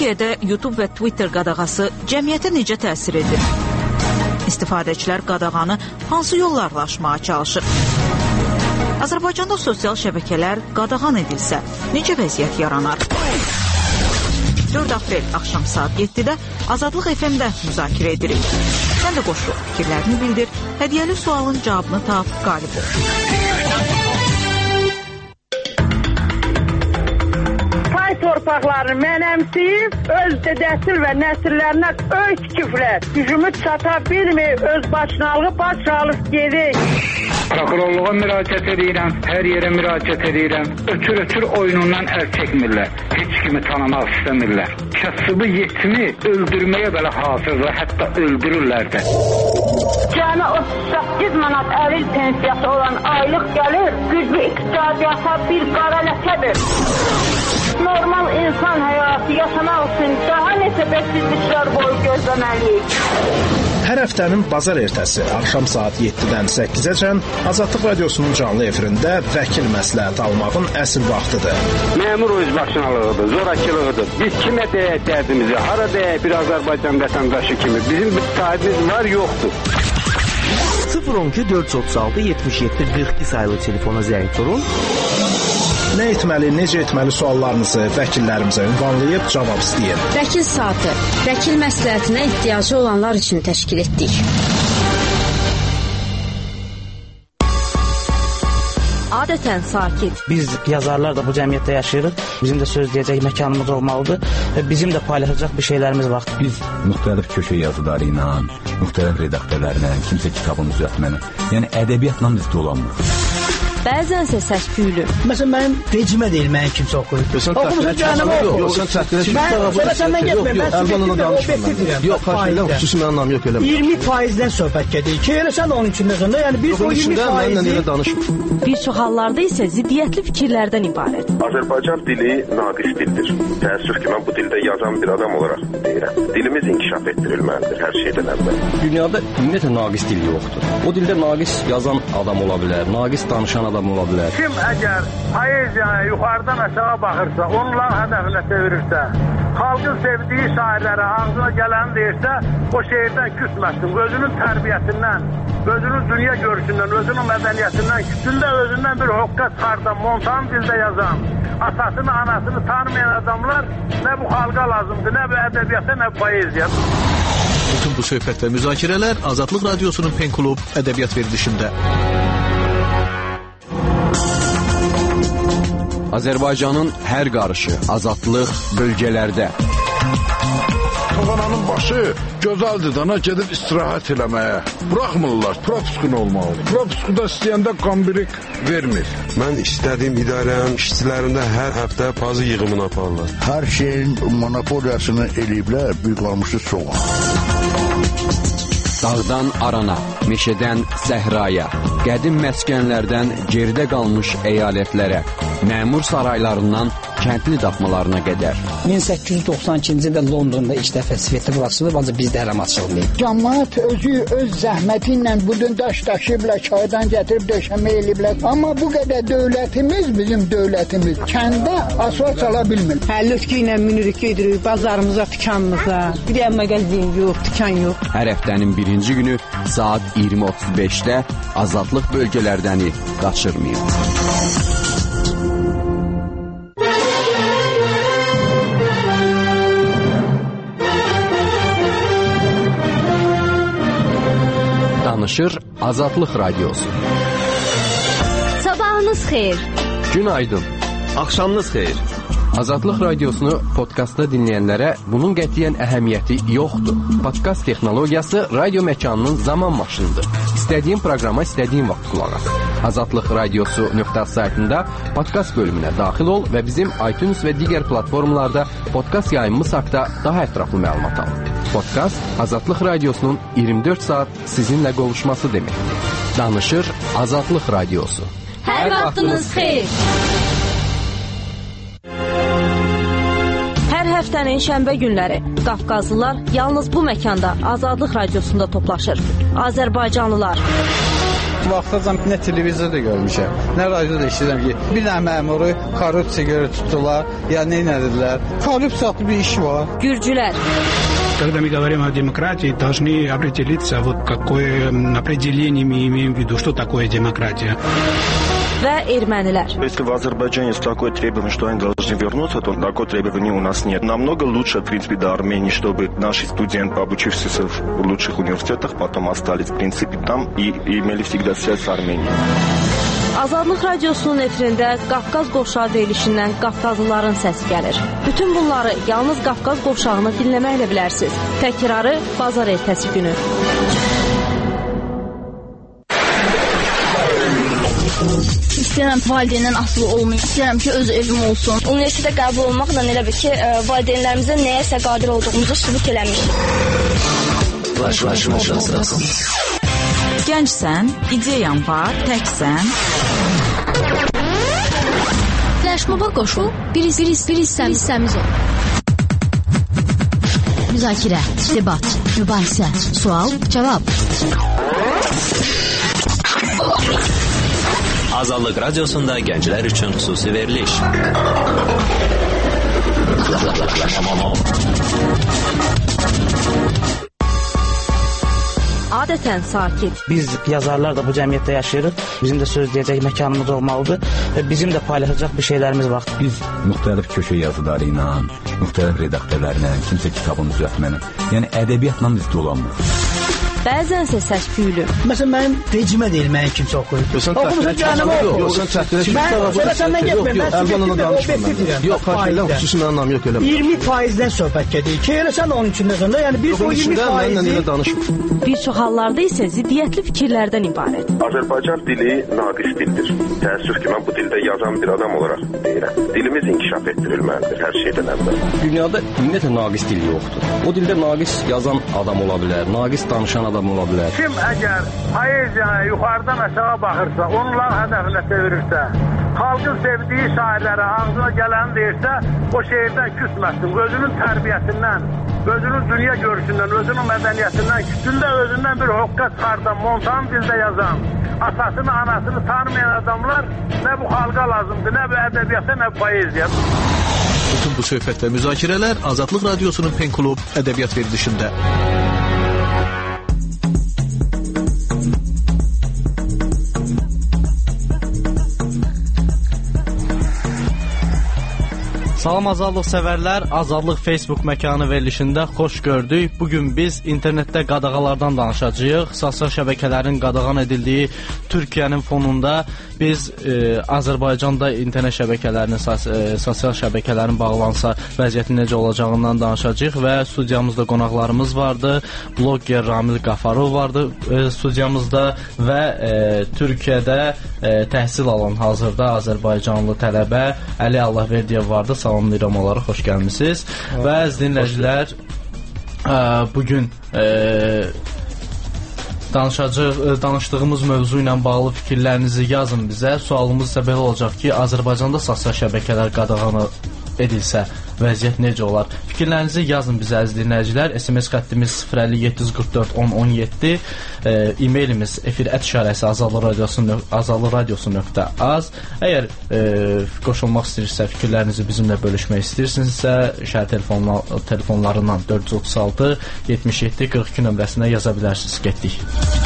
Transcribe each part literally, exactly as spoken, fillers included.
Suriyədə YouTube və Twitter qadağası cəmiyyətə necə təsir edir? İstifadəçilər qadağanı hansı yollarla aşmağa çalışır? Azərbaycanda sosial şəbəkələr qadağan edilsə, necə vəziyyət yaranar? dörd aprel axşam saat yeddidə Azadlıq F M-də müzakirə edirik. Sən də qoşul, fikirlərini bildir, hədiyyəli sualın cavabını tap, qalib ol. Pay torpaqlarını mənəmsiyib, öz dədəsil və nəsillərinə öz küfrət, gücümü çata bilmir, öz başınalığı baş alıb gedir. Prokurorluğa müraciət edirəm, hər yerə müraciət edirəm. Ötür-ötür oyunundan əl çəkmirlər. Heç kimi tanımaq istəmirlər. Kasıbı yetimi öldürməyə belə hazırlar, hətta öldürürlər də. Cəmi otuz səkkiz manat əril pensiyası olan aylıq gəlir, güclü iqtisadiyyata bir qara ləkədir. Normal insan həyatı yaşamaq üçün daha neçə bəksizliklər boyu gözləməliyik. Hər həftənin bazar ertəsi axşam saat yeddidən səkkizəcən Azadlıq Radiosunun canlı efirində vəkil məsləhəti almağın əsl vaxtıdır. Məmur özbaşınalığıdır, zorakılığıdır. Biz kimə deyək dərdimizi, hara deyək bir Azərbaycan vətəndaşı kimi. Bizim bir sahibimiz var, yoxdur. sıfır on iki dörd yüz otuz altı yetmiş yeddi qırx iki sayılı telefona zəng vurun. Nə etməli, necə etməli suallarınızı vəkillərimizə ünvanlayıb cavab istəyin. Vəkil saatı, vəkil məsləhətinə ehtiyacı olanlar üçün təşkil etdik. Adətən sakit. Biz yazarlar da bu cəmiyyətdə yaşayırıq. Bizim də söz deyəcək məkanımız olmalıdır və bizim də paylaşacaq bir şeylərimiz var. Biz müxtəlif köşə yazıları ilə, müxtəlif redaktörlərlə, kimsə kitabını düzəltməni, yəni ədəbiyyatla biz dolanmırıq. Bəzənsə səs-küylü. Məsələn, mənim rejimə deyil, mənim kimsə oxuyub. Oxumuşun cəhənnəmə oxuyub. Yox, sən çəkdirə Mən səndən getməyim, mən subjektiv və obyektiv deyirəm. Yox, xahiş xüsusi mən anlam yox elə. iyirmi faizdən söhbət gedir ki, elə sən də onun içindəsən də, yəni biz o iyirmi faizi... Bir çox hallarda isə ziddiyyətli fikirlərdən ibarət. Azərbaycan dili naqis dildir. Təəssüf ki, mən bu dildə yazan bir adam olaraq deyirəm. Dilimiz inkişaf etdirilməlidir hər şeydən əvvəl. Dünyada ümumiyyətlə naqis dil yoxdur. O dildə naqis yazan adam ola bilər, naqis danışan adam ola bilər. Kim əgər poeziyaya yuxarıdan aşağı baxırsa, onların hədəfinə çevirirsə, xalqın sevdiyi şairlərə ağzına gələni deyirsə, o şehirdən küsməsin. Özünün tərbiyəsindən, özünün dünya görüşündən, özünün mədəniyyətindən, küsündə özündən bir hoqqa çıxardan, montan dildə yazan, atasını, anasını tanımayan adamlar nə bu xalqa lazımdır, nə bu ədəbiyyata, nə bu poeziya. Bütün bu söhbət və müzakirələr Azadlıq Radiosunun Pen Klub ədəbiyyat verilişində. Azərbaycanın hər qarışı, azadlıq bölgələrdə. Toğananın başı gözəldir dana gedib istirahət eləməyə. Buraxmırlar, propiskun olmalı. Propuskuda istəyəndə qambirik vermir. Mən istədiyim idarənin işçilərində hər həftə pazı yığımını aparırlar. Hər şeyin monopoliyasını eləyiblər, bir qalmışı soğan. Dağdan arana, meşədən səhraya, qədim məskənlərdən geridə qalmış əyalətlərə, məmur saraylarından kəndli daxmalarına qədər. min səkkiz yüz doxsan ikinci ildə Londonda ilk dəfə Sveti açılıb, ancaq bizdə hələm açılmayıb. Cəmaət özü öz zəhməti ilə budun daş daşıyıblar, çaydan gətirib döşəmə eləyiblər. Amma bu qədər dövlətimiz, bizim dövlətimiz kəndə asfalt çala bilmir. Həllütkü ilə minirik gedirik bazarımıza, dükanımıza. Bir yer mağazin yox, dükan yox. Hər həftənin birinci günü saat iyirmi otuz beşdə azadlıq bölgələrdəni qaçırmayın. Danışır Azadlıq Radiosu. Sabahınız xeyir. Günaydın. Axşamınız xeyir. Azadlıq Radiosunu podkastda dinləyənlərə bunun qətiyyən əhəmiyyəti yoxdur. Podkast texnologiyası radio məkanının zaman maşınıdır. İstədiyin proqrama istədiyin vaxt qulaq as. Azadlıq Radiosu nöqtə saytında podkast bölümünə daxil ol və bizim iTunes və digər platformalarda podkast yayımımız haqqında daha ətraflı məlumat al. Podkast Azadlıq Radiosunun iyirmi dörd saat sizinlə qovuşması deməkdir. Danışır Azadlıq Radiosu. Hər vaxtınız xeyir. Hər həftənin şənbə günləri Qafqazlılar yalnız bu məkanda Azadlıq Radiosunda toplaşır. Azərbaycanlılar. Vaxtacan nə televizorda görmüşəm, nə radioda eşidirəm ki, bir dənə məmuru korrupsiya görə tutdular, ya nə edildilər. Korrupsiya adlı bir iş var. Gürcülər. Когда мы говорим о демократии, должны определиться, вот какое определение мы имеем в виду, что такое демократия. Və ermənilər. Если в Азербайджане есть такое требование, что они должны вернуться, то такое требование у нас нет. Намного лучше, в принципе, до Армении, чтобы наши студенты, обучившиеся в лучших университетах, потом остались, в принципе, там и, и имели всегда связь с Арменией. Azadlıq Radiosunun efirində Qafqaz qovşağı deyilişindən Qafqazlıların səsi gəlir. Bütün bunları yalnız Qafqaz qovşağını dinləməklə bilərsiniz. Təkrarı bazar ertəsi günü. İstəyirəm valideyndən asılı olmayım. İstəyirəm ki, öz evim olsun. Universitetə qəbul olmaqla elə bir ki, valideynlərimizə nəyəsə qadir olduğumuzu sübut eləmiş. Gəncsən, ideyan var, təksən. Flaşmoba qoşul, bir hissəmiz ol. Müzakirə, debat, mübahisə, sual, cavab. Azadlıq Radiosunda gənclər üçün xüsusi veriliş. Adətən sakit. Biz yazarlar da bu cəmiyyətdə yaşayırıq. Bizim də söz deyəcək məkanımız olmalıdır və bizim də paylaşacaq bir şeylərimiz var. Biz müxtəlif köşə yazıları ilə, müxtəlif redaktörlərlə, kimsə kitabını düzəltməklə, yəni ədəbiyyatla biz dolanmırıq. Bəzənsə səs-küylü. Məsələn, mənim vecimə deyil, mənim kimsə oxuyub. Oxumusan canım oxu. Yox, sən çəkdirə ki, mən səndən getmir, mən Əlbanla danışmıram. Yox, fərqlə xüsusi mənim anlam yox elə. iyirmi faizdən söhbət gedir ki, elə sən onun içində sonra, yəni biz o iyirmi faizi... Bir çox hallarda isə ziddiyyətli fikirlərdən ibarət. Azərbaycan dili naqis dildir. Təəssüf ki, mən bu dildə yazan bir adam olaraq deyirəm. Dilimiz inkişaf etdirilməlidir hər şeydən əvvəl. Dünyada ümumiyyətlə naqis dil yoxdur. O dildə naqis yazan adam ola bilər, naqis danışan adam ola bilər. Kim əgər poeziyaya yuxarıdan aşağı baxırsa, onların hədəfinə çevirirsə, xalqın sevdiyi şairlərə ağzına gələni deyirsə, o şeirdən küsməsin. Özünün tərbiyəsindən, özünün dünya görüşündən, özünün mədəniyyətindən, kütündə özündən bir hoqqa çıxardan, montan dildə yazan, atasını, anasını tanımayan adamlar nə bu xalqa lazımdır, nə bu ədəbiyyata, nə bu poeziya. Bütün bu söhbət və müzakirələr Azadlıq Radiosunun Pen Klub ədəbiyyat verilişində. Salam Azadlıq sevərlər, Azadlıq Facebook məkanı verilişində xoş gördük. Bugün biz internetdə qadağalardan danışacağıq. Sosial şəbəkələrin qadağan edildiyi Türkiyənin fonunda biz e, Azərbaycanda internet şəbəkələrinin, e, sosial şəbəkələrin bağlansa vəziyyəti necə olacağından danışacağıq və studiyamızda qonaqlarımız vardı. Blogger Ramil Qafarov vardı e, studiyamızda və e, Türkiyədə e, təhsil alan hazırda Azərbaycanlı tələbə Əli Allahverdiyev vardı. Salamlayıram onları, xoş gəlmisiniz. Və əziz dinləyicilər, bugün e, danışacaq, danışdığımız mövzu ilə bağlı fikirlərinizi yazın bizə. Sualımız isə belə olacaq ki, Azərbaycanda sosial şəbəkələr qadağan edilsə vəziyyət necə olar? Fikirlərinizi yazın bizə əziz dinləyicilər. S M S xəttimiz sıfır əlli yeddi yüz qırx dörd on on yeddi, e, e-mailimiz efir ət işarəsi azadlıq radiosu nöqtə az. Əgər e, qoşulmaq istəyirsə, fikirlərinizi bizimlə bölüşmək istəyirsinizsə, şəhər telefonla, telefonlarından dörd yüz otuz altı yetmiş yeddi qırx iki nömrəsinə yaza bilərsiniz. Getdik.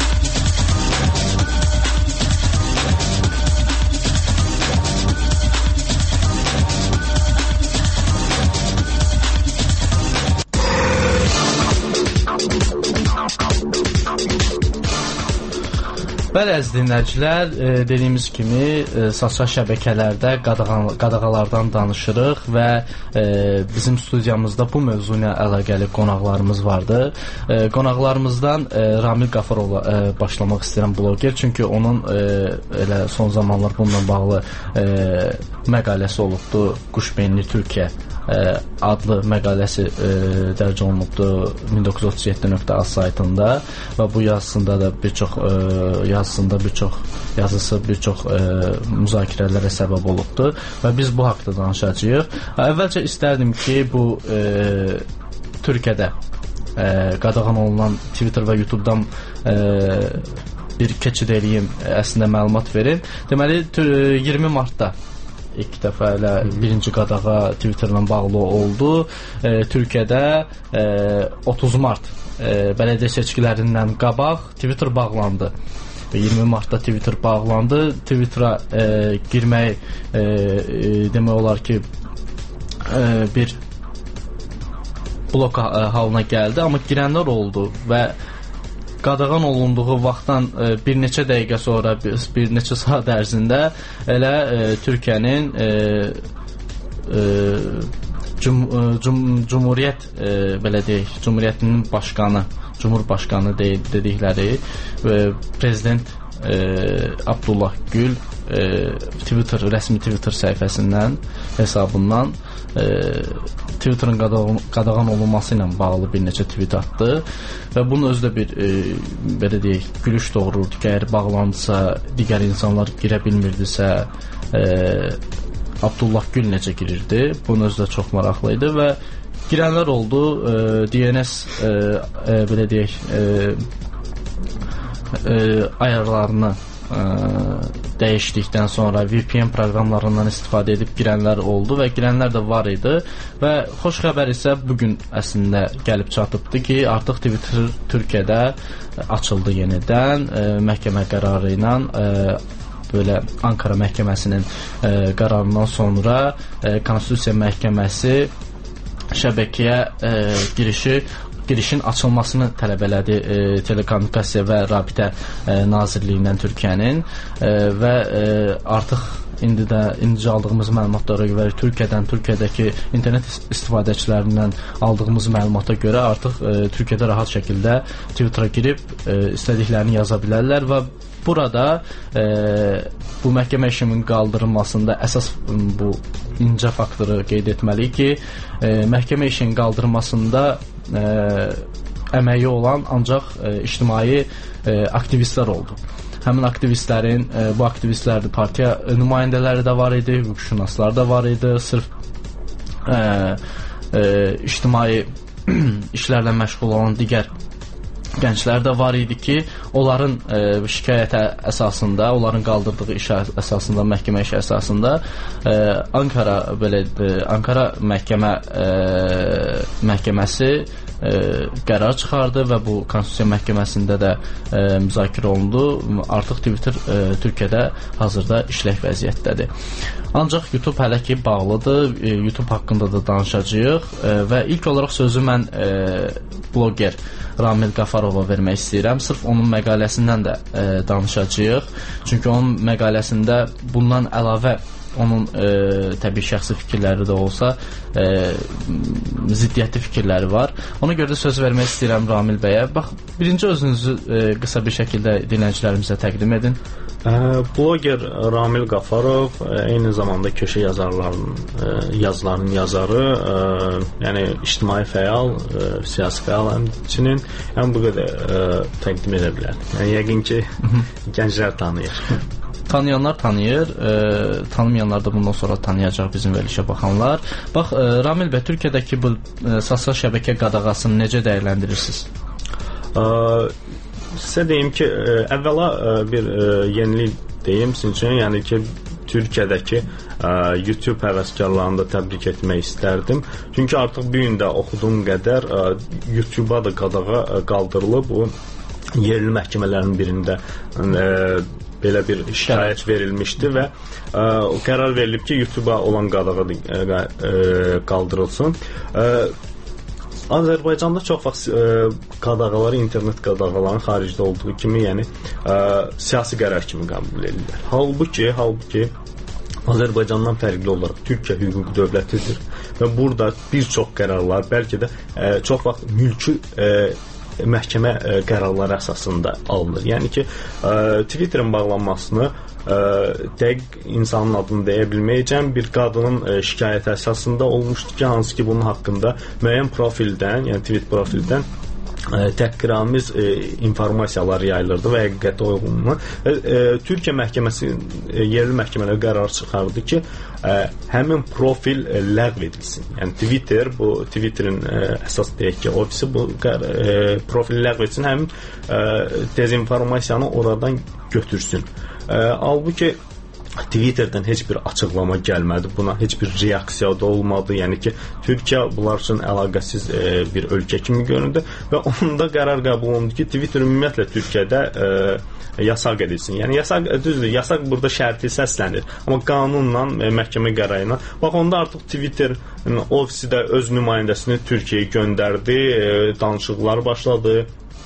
Bəli, əziz dinləyicilər, e, dediyimiz kimi e, sosial şəbəkələrdə qadağan, qadağalardan danışırıq və e, bizim studiyamızda bu mövzu ilə əlaqəli qonaqlarımız vardı. E, qonaqlarımızdan e, Ramil Qafarovla e, başlamaq istəyirəm, blogger, çünki onun e, elə son zamanlar bununla bağlı e, məqaləsi olubdu, Quşbeyinli Türkiyə adlı məqaləsi e, dərc olunubdu min doqquz yüz otuz yeddi nöqtə az saytında və bu yazısında da bir çox e, yazısında bir çox yazısı bir çox e, müzakirələrə səbəb olubdu və biz bu haqqda danışacağıq. Əvvəlcə istərdim ki, bu e, Türkiyədə e, qadağan olunan Twitter və YouTube-dan e, bir keçid eləyim, əslində məlumat verim. Deməli iyirmi martda ilk dəfə elə birinci qadağa Twitterlə bağlı oldu. E, Türkiyədə e, otuz mart e, bələdiyyə seçkilərindən qabaq Twitter bağlandı. iyirmi martda Twitter bağlandı. Twitter'a e, girmək e, e, demək olar ki e, bir blok halına gəldi, amma girənlər oldu və qadağan olunduğu vaxtdan e, bir neçə dəqiqə sonra, bir, bir neçə saat ərzində elə e, Türkiyənin e, e, cum, e, cum, Cumhuriyyət e, belə deyək, Cumhuriyyətinin başqanı, Cumhurbaşqanı de, dedikləri e, prezident e, Abdullah Gül e, Twitter, rəsmi Twitter səhifəsindən, hesabından e, Twitter'ın qadağan, qadağan olunması ilə bağlı bir neçə tweet atdı və bunun özü də bir e, belə deyək, gülüş doğururdu ki, əgər bağlandısa, digər insanlar girə bilmirdisə, e, Abdullah Gül necə girirdi? Bunun özü də çox maraqlı idi və girənlər oldu. e, D N S e, e, belə deyək, e, e, ayarlarını Ə, dəyişdikdən sonra V P N proqramlarından istifadə edib girənlər oldu və girənlər də var idi və xoş xəbər isə bugün əslində gəlib çatıbdı ki, artıq Twitter Türkiyədə açıldı yenidən ə, məhkəmə qərarı ilə ə, belə Ankara məhkəməsinin ə, qərarından sonra ə, Konstitusiya məhkəməsi şəbəkəyə ə, girişi girişin açılmasını tələb elədi e, Telekommunikasiya və Rabitə e, Nazirliyindən Türkiyənin e, və e, artıq indi də indici aldığımız məlumatlara görə Türkiyədən, Türkiyədəki internet istifadəçilərindən aldığımız məlumata görə artıq e, Türkiyədə rahat şəkildə Twitter'a girib e, istədiklərini yaza bilərlər və burada e, bu məhkəmə işinin qaldırılmasında əsas bu incə faktoru qeyd etməliyik ki, e, məhkəmə işinin qaldırılmasında Ə, əməyi olan ancaq ə, ictimai ə, aktivistlər oldu. Həmin aktivistlərin, ə, bu aktivistlərdə partiya nümayəndələri də var idi, hüquqşünaslar da var idi, sırf ə, ə, ictimai işlərlə məşğul olan digər gənclər də var idi ki, onların e, şikayətə əsasında, onların qaldırdığı iş əsasında, məhkəmə işi əsasında e, Ankara belə e, Ankara məhkəmə e, məhkəməsi e, qərar çıxardı və bu Konstitusiya məhkəməsində də e, müzakirə olundu. Artıq Twitter e, Türkiyədə hazırda işlək vəziyyətdədir. Ancaq YouTube hələ ki bağlıdır. E, YouTube haqqında da danışacağıq e, və ilk olaraq sözü mən e, bloger Ramil Qafarova vermək istəyirəm. Sırf onun məqaləsindən də e, danışacağıq. Çünki onun məqaləsində bundan əlavə onun e, təbii şəxsi fikirləri də olsa e, ziddiyyətli fikirləri var. Ona görə də söz vermək istəyirəm Ramil bəyə. Bax, birinci özünüzü e, qısa bir şəkildə dinləyicilərimizə təqdim edin. Bloger Ramil Qafarov eyni zamanda köşə yazarlarının yazılarının yazarı, yəni ictimai fəal, siyasi fəal həmçinin həm bu qədər təqdim edə bilər. Yəni yəqin ki, gənclər tanıyır. Tanıyanlar tanıyır, e, tanımayanlar da bundan sonra tanıyacaq bizim verilişə baxanlar. Bax, e, Ramil bəy, Türkiyədəki bu e, sosial şəbəkə qadağasını necə dəyərləndirirsiniz? Ə, Sizə deyim ki, ə, əvvəla ə, bir ə, yenilik deyim sizin üçün, yəni ki, Türkiyədəki ə, YouTube həvəskarlarını da təbrik etmək istərdim. Çünki artıq bu gün də oxuduğum qədər ə, YouTube-a da qadağa ə, qaldırılıb. Bu yerli məhkəmələrin birində ə, belə bir şikayət verilmişdi və ə, qərar verilib ki, YouTube-a olan qadağa ə, ə, qaldırılsın. Ə, Azərbaycanda çox vaxt ə, qadağaları, internet qadağalarının xaricdə olduğu kimi, yəni ə, siyasi qərar kimi qəbul edirlər. Halbuki, halbuki Azərbaycandan fərqli olaraq Türkiyə hüquq dövlətidir və burada bir çox qərarlar, bəlkə də ə, çox vaxt mülki ə, məhkəmə ə, qərarları əsasında alınır. Yəni ki, ə, Twitterin bağlanmasını ə, dəqiq insanın adını deyə bilməyəcəm, bir qadının ə, şikayəti əsasında olmuşdu ki, hansı ki bunun haqqında müəyyən profildən, yəni tweet profildən təhqiramiz e, informasiyalar yayılırdı və həqiqətə uyğunluğu. E, e, Türkiyə məhkəməsi, e, yerli məhkəmələr qərar çıxardı ki, e, həmin profil e, ləğv edilsin. Yəni Twitter, bu Twitterin e, əsas deyək ki, ofisi bu e, profili ləğv etsin, həmin e, dezinformasiyanı oradan götürsün. E, halbuki Twitterdən heç bir açıqlama gəlmədi, buna heç bir reaksiya da olmadı. Yəni ki, Türkiyə bunlar üçün əlaqəsiz e, bir ölkə kimi göründü və onda qərar qəbul olundu ki, Twitter ümumiyyətlə Türkiyədə e, yasaq edilsin. Yəni yasaq düzdür, yasaq burada şərti səslənir, amma qanunla, e, məhkəmə qərarı ilə. Bax onda artıq Twitter ofisi də öz nümayəndəsini Türkiyəyə göndərdi, e, danışıqlar başladı,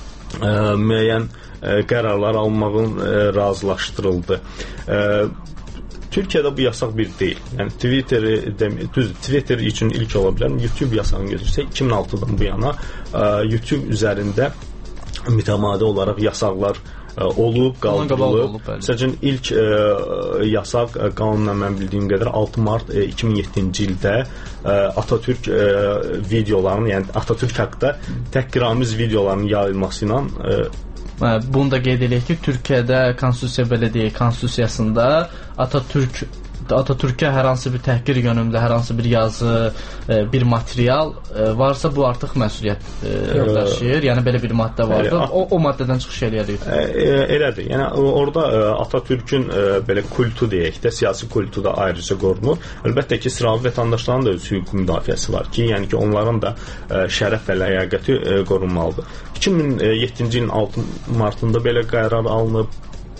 e, müəyyən e, qərarlar almağın e, razılaşdırıldı. E, Türkiyədə bu yasaq bir deyil. Yəni Twitter düz Twitter üçün ilk ola bilər. YouTube yasağını götürsək iki min altıdan bu yana ə, YouTube üzərində mütəmadi olaraq yasaqlar ə, olub, qaldırılıb. Məsələn ilk ə, yasaq qanunla mən bildiyim qədər altı mart iki min yeddinci ildə ə, Atatürk ə, videolarının, yəni Atatürk haqqında təhqiramiz videoların yayılması ilə ə, bunu da qeyd edək ki, Türkiyədə konstitusiya belə deyək, konstitusiyasında Atatürk Atatürkə hər hansı bir təhqir yönümlü hər hansı bir yazı, bir material varsa bu artıq məsuliyyət daşıyır. Yəni belə bir maddə vardır. O, o maddədən çıxış eləyirik. Elədir. Yəni orada Atatürkün belə kultu deyək də, siyasi kultu da ayrıca qorunur. Əlbəttə ki, sıravi vətəndaşların da öz hüquq müdafiəsi var ki, yəni ki, onların da şərəf və ləyaqəti qorunmalıdır. iki min yeddinci ilin altı martında belə qərar alınıb.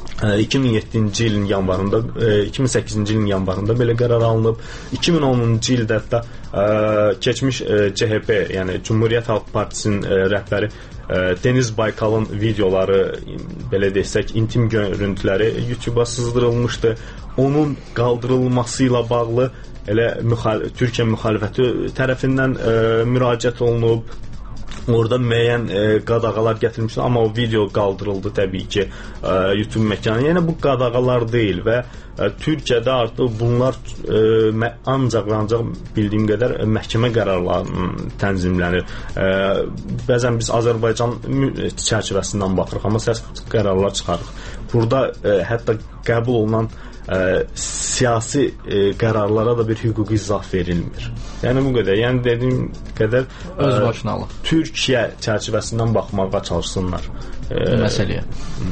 iki min yeddinci ilin yanvarında, iki min səkkizinci ilin yanvarında belə qərar alınıb. iki min onuncu ildə hətta keçmiş C H P, yəni Cümhuriyyət Xalq Partisinin rəhbəri Deniz Baykalın videoları, belə desək, intim görüntüləri YouTube-a sızdırılmışdı. Onun qaldırılması ilə bağlı elə müxal Türkiyə müxalifəti tərəfindən müraciət olunub. Orada müəyyən e, qadağalar gətirilmişdir, amma o video qaldırıldı təbii ki, e, YouTube məkanı. Yəni bu qadağalar deyil və e, Türkiyədə artıq bunlar e, ancaq və ancaq bildiyim qədər e, məhkəmə qərarlarının tənzimlənir. E, bəzən biz Azərbaycan çərçivəsindən baxırıq, amma səs qərarlar çıxarırıq. Burada e, hətta qəbul olunan Ə, siyasi ə, qərarlara da bir hüquqi izah verilmir. Yəni bu qədər. Yəni dediyim qədər öz başınalıq. Türkiyə çərçivəsindən baxmağa çalışsınlar ə, məsələyə.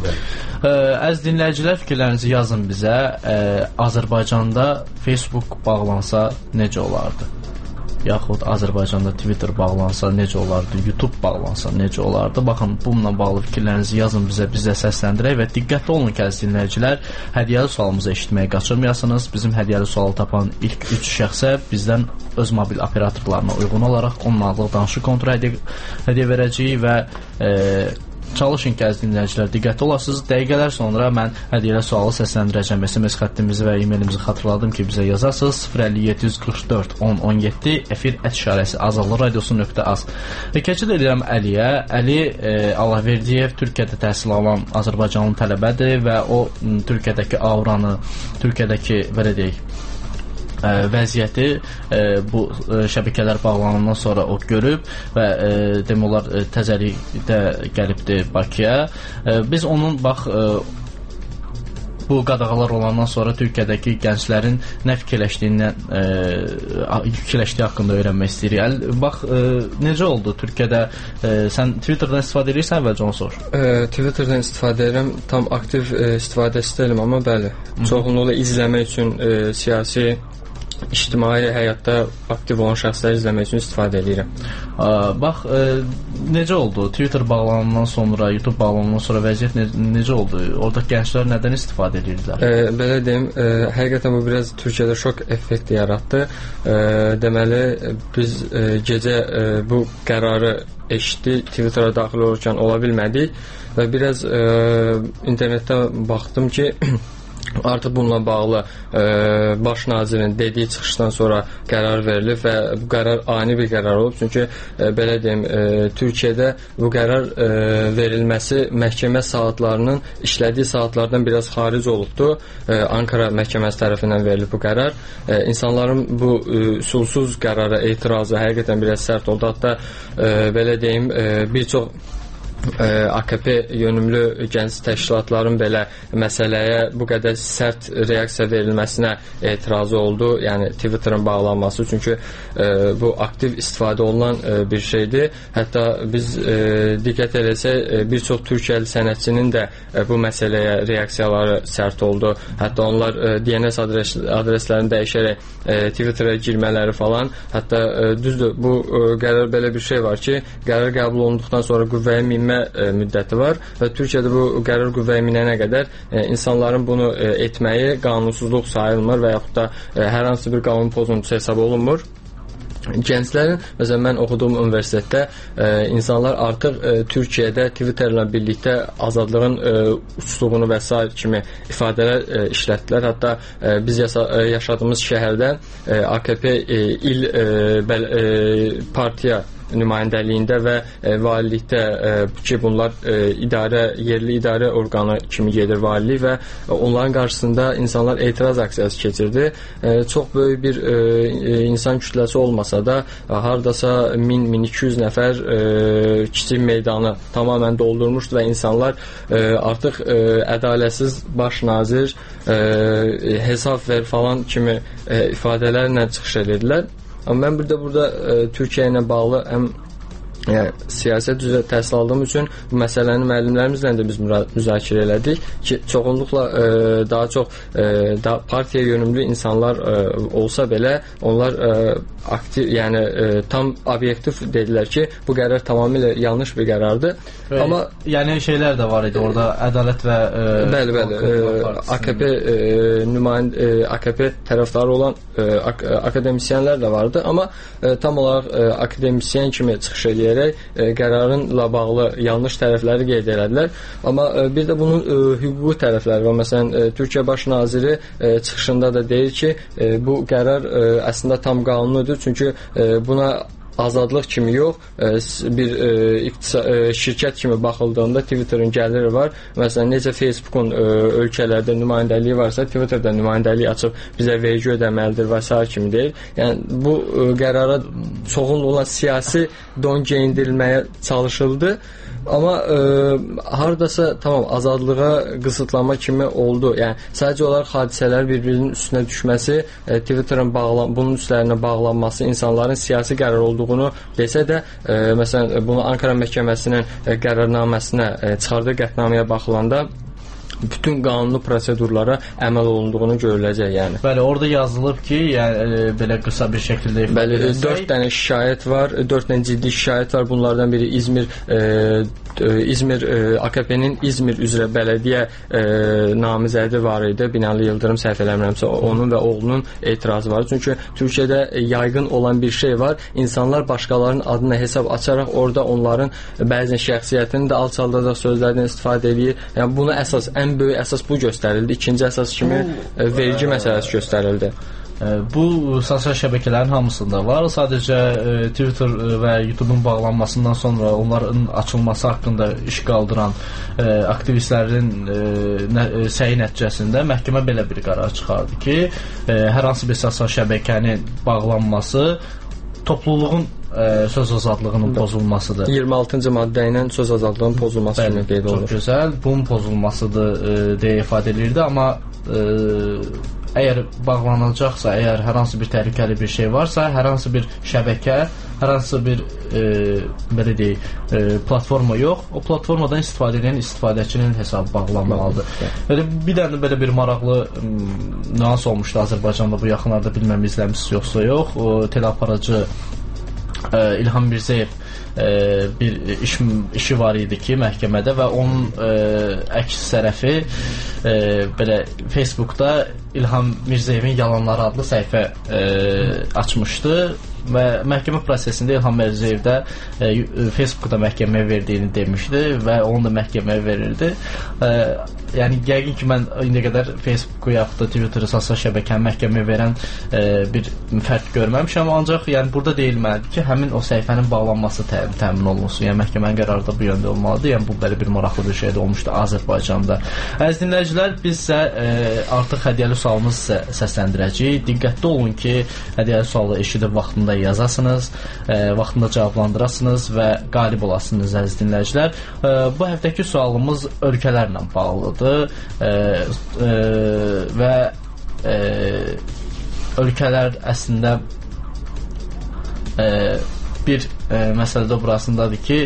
Əziz dinləyicilər, fikirlərinizi yazın bizə. Ə, Azərbaycanda Facebook bağlansa necə olardı? Yaxud Azərbaycanda Twitter bağlansa necə olardı, YouTube bağlansa necə olardı? Baxın, bununla bağlı fikirlərinizi yazın bizə, bizə səsləndirək və diqqətli olun ki, əziz dinləyicilər, hədiyyəli sualımızı eşitməyi qaçırmayasınız. Bizim hədiyyəli sualı tapan ilk üç şəxsə bizdən öz mobil operatorlarına uyğun olaraq on manatlıq danışıq kontra hədiyyə verəcəyik və e, çalışın ki, əziz dinləyicilər, diqqətli olasınız. Dəqiqələr sonra mən hədiyyəli sualı səsləndirəcəm. S M S xəttimizi və e-mailimizi xatırladım ki, bizə yazasınız. sıfır əlli yeddi yüz qırx dörd on on yeddi efir ət işarəsi azadlıq radiosu nöqtə az. Keçid edirəm Əliyə. Əli e, Allahverdiyev Türkiyədə təhsil alan Azərbaycanlı tələbədir və o Türkiyədəki auranı, Türkiyədəki belə deyək, Ə, vəziyyəti ə, bu ə, şəbəkələr bağlanandan sonra o görüb və ə, demək olar ə, təzəlikdə gəlibdir Bakıya. Ə, biz onun bax ə, bu qadağalar olandan sonra Türkiyədəki gənclərin nə fikirləşdiyindən ə, fikirləşdiyi haqqında öyrənmək istəyirik. Əl, bax ə, necə oldu Türkiyədə? Ə, sən Twitterdən istifadə edirsən, əvvəlcə onu sor. Ə, Twitterdən istifadə edirəm. Tam aktiv ə, istifadəsi deyiləm, amma bəli. Çoxunluqla izləmək üçün ə, siyasi ictimai həyatda aktiv olan şəxsləri izləmək üçün istifadə edirəm. Ə, bax, ə, necə oldu? Twitter bağlanandan sonra, YouTube bağlanandan sonra vəziyyət ne necə oldu? Orada gənclər nədən istifadə edirdilər? Ə, belə deyim, ə, həqiqətən bu biraz Türkiyədə şok effekti yaratdı. Ə, deməli, biz ə, gecə ə, bu qərarı eşitdik, Twitter'a daxil olurkən ola bilmədik və biraz ə, internetdə baxdım ki, artıq bununla bağlı e, baş nazirin dediyi çıxışdan sonra qərar verilib və bu qərar ani bir qərar olub. Çünki e, belə deyim, e, Türkiyədə bu qərar e, verilməsi məhkəmə saatlarının işlədiyi saatlardan biraz xaric olubdu. E, Ankara məhkəməsi tərəfindən verilib bu qərar. E, insanların bu e, usulsuz qərara etirazı həqiqətən biraz sərt oldu. Hətta e, belə deyim, e, bir çox A K P yönümlü gənc təşkilatların belə məsələyə bu qədər sərt reaksiya verilməsinə etirazı oldu. Yəni Twitter'ın bağlanması, çünki e, bu aktiv istifadə olunan e, bir şeydir. Hətta biz e, diqqət eləsək, e, bir çox Türkiyəli sənətçinin də e, bu məsələyə reaksiyaları sərt oldu. Hətta onlar e, D N S adres, adreslərini dəyişərək e, Twitter'a girmələri falan. Hətta e, düzdür, bu e, qərar belə bir şey var ki, qərar qəbul olunduqdan sonra qüvvəyə minmə müddəti var və Türkiyədə bu qərar qüvvəyə minənə qədər e, insanların bunu e, etməyi qanunsuzluq sayılmır və yaxud da e, hər hansı bir qanun pozuntusu hesab olunmur. Gənclərin, məsələn, mən oxuduğum universitetdə e, insanlar artıq e, Türkiyədə Twitterlə birlikdə azadlığın e, uçduğunu və s. kimi ifadələr e, işlətdilər. Hətta e, biz yasa, e, yaşadığımız şəhərdə e, A K P e, il e, bəl, e, partiya nümayəndəliyində və e, valilikdə e, ki, bunlar e, idarə, yerli idarə orqanı kimi gedir valilik və e, onların qarşısında insanlar etiraz aksiyası keçirdi. E, çox böyük bir e, insan kütləsi olmasa da e, hardasa min min iki yüz nəfər e, kiçik meydanı tamamən doldurmuşdu və insanlar e, artıq e, ədalətsiz baş nazir, e, hesab ver falan kimi e, ifadələrlə çıxış edirdilər. Amma mən burada burada e, Türkiyə ilə bağlı həm yəni, siyasət üzrə təhsil aldığım üçün bu məsələni müəllimlərimizlə də biz müzakirə elədik ki, çoxunluqla e, daha çox e, daha partiya yönümlü insanlar e, olsa belə onlar e, aktiv, yəni e, tam obyektiv dedilər ki, bu qərar tamamilə yanlış bir qərardır. Və, amma yəni şeylər də var idi orada, ədalət və e, bəli bəli e, A K P e, nümayəndə e, A K P tərəfdarı olan e, ak akademisyenlər də vardı, amma e, tam olaraq e, akademisyen kimi çıxış eləyərək e, qərarınla bağlı yanlış tərəfləri qeyd elədilər. Amma e, bir də bunun e, hüquqi tərəfləri var. Məsələn, e, Türkiyə Baş Naziri e, çıxışında da deyir ki, e, bu qərar e, əslində tam qanunidir, çünki e, buna azadlıq kimi yox, bir e, iqtisa, e, şirkət kimi baxıldığında Twitter'ın gəliri var. Məsələn, necə Facebook'un e, ölkələrdə nümayəndəliyi varsa, Twitter'da nümayəndəliyi açıb bizə vergi ödəməlidir və s. kimi deyil. Yəni bu e, qərara çoxunluqla siyasi don geyindirilməyə çalışıldı. Amma e, hardasa tamam azadlığa qısıtlama kimi oldu. Yəni sadəcə olaraq hadisələr bir-birinin üstünə düşməsi, e, Twitter'ın bağlan bunun üstlərinə bağlanması, insanların siyasi qərar olduğunu desə də, e, məsələn bunu Ankara məhkəməsinin e, qərarnaməsinə e, çıxardığı qətnaməyə baxılanda bütün qanuni prosedurlara əməl olunduğunu görüləcək, yəni. Bəli, orada yazılıb ki, yəni e, belə qısa bir şəkildə ifadə Bəli, etsək, dörd dənə şikayət var, dörd dənə ciddi şikayət var. Bunlardan biri İzmir e, İzmir e, A K P-nin İzmir üzrə bələdiyyə e, namizədi var idi. Binali Yıldırım səhv eləmirəmsə, onun və oğlunun etirazı var. Çünki Türkiyədə yaygın olan bir şey var. İnsanlar başqalarının adına hesab açaraq orada onların bəzən şəxsiyyətini də alçaldacaq sözlərdən istifadə edir. Yəni bunu əsas ən böyük əsas bu göstərildi. İkinci əsas kimi e, vergi məsələsi göstərildi. Bu sosial şəbəkələrin hamısında var. Sadəcə e, Twitter və YouTube-un bağlanmasından sonra onların açılması haqqında iş qaldıran e, aktivistlərin e, nə, e, səyi nəticəsində məhkəmə belə bir qərar çıxardı ki, e, hər hansı bir sosial şəbəkənin bağlanması topluluğun e, söz azadlığının pozulmasıdır. iyirmi altıncı maddə ilə söz azadlığının pozulması kimi qeyd olunur. Çox gözəl. Bunun pozulmasıdır e, deyə ifadə edilirdi, amma e, əgər bağlanacaqsa, əgər hər hansı bir təhlükəli bir şey varsa, hər hansı bir şəbəkə, hər hansı bir e, belə deyək, e, platforma yox, o platformadan istifadə edən istifadəçinin hesabı bağlanmalıdır. Belə bir dənə belə bir maraqlı nüans olmuşdu Azərbaycanda bu yaxınlarda, bilməm izləmisiniz yoxsa yox. O teleaparacı e, İlham Mirzəyev e, bir iş, işi var idi ki, məhkəmədə və onun e, əks tərəfi e, belə Facebookda İlham Mirzəyevin Yalanları adlı səhifə e, açmışdı və məhkəmə prosesində İlham Mirzəyev də e, Facebookda məhkəməyə verdiyini demişdi və onu da məhkəməyə verirdi. E, yəni yəqin ki, mən indiyə qədər Facebooku yaxud da Twitter'ı, sosial şəbəkəni məhkəməyə verən e, bir fərq görməmişəm, ancaq yəni burada deyilməlidir ki, həmin o səhifənin bağlanması tə təmin olunsun. Yəni məhkəmənin qərarı da bu yöndə olmalıdır. Yəni bu belə bir maraqlı bir şey də olmuşdu Azərbaycanda. Əziz dinləyicilər, biz isə e, artıq hədiyyəli sualımızı səsləndirəcəyik. Diqqətli olun ki, hədiyyəli sualı eşidib vaxtında sualları yazasınız, e, vaxtında cavablandırasınız və qalib olasınız əziz dinləyicilər. E, bu həftəki sualımız ölkələrlə bağlıdır e, e, və e, ölkələr əslində e, bir e, məsələ də burasındadır ki,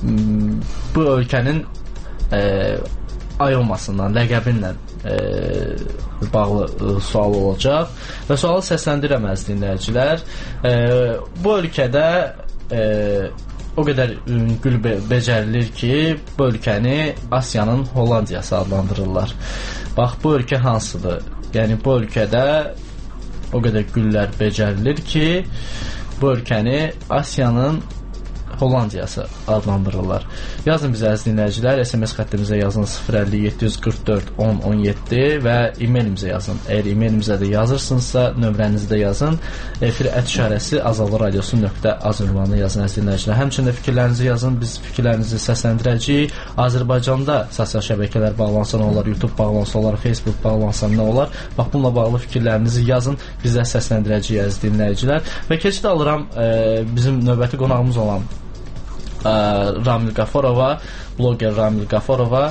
bu ölkənin e, ayılmasından, ləqəbinlə e, bağlı e, sual olacaq və sualı səsləndirəm əziz dinləyicilər. E, bu ölkədə e, o qədər gül be becərilir ki, bu ölkəni Asiyanın Hollandiyası adlandırırlar. Bax, bu ölkə hansıdır? Yəni, bu ölkədə o qədər güllər becərilir ki, bu ölkəni Asiyanın Hollandiyası adlandırırlar. Yazın bizə əziz dinləyicilər, S M S xəttimizə yazın sıfır əlli yeddi yüz qırx dörd on on yeddi və e-mailimizə yazın. Əgər e-mailimizə də yazırsınızsa, nömrənizi də yazın. Efir ət işarəsi azallı radiosu nöqtə az ünvanı yazın əziz dinləyicilər. Həmçinin fikirlərinizi yazın, biz fikirlərinizi səsləndirəcəyik. Azərbaycanda sosial şəbəkələr bağlansa nə olar, YouTube bağlansa olar, Facebook bağlansa nə olar? Bax, bununla bağlı fikirlərinizi yazın, bizə səsləndirəcəyik əziz dinləyicilər. Və keçid alıram e, bizim növbəti qonağımız olan Ramil Qafarova, bloger Ramil Qafarova.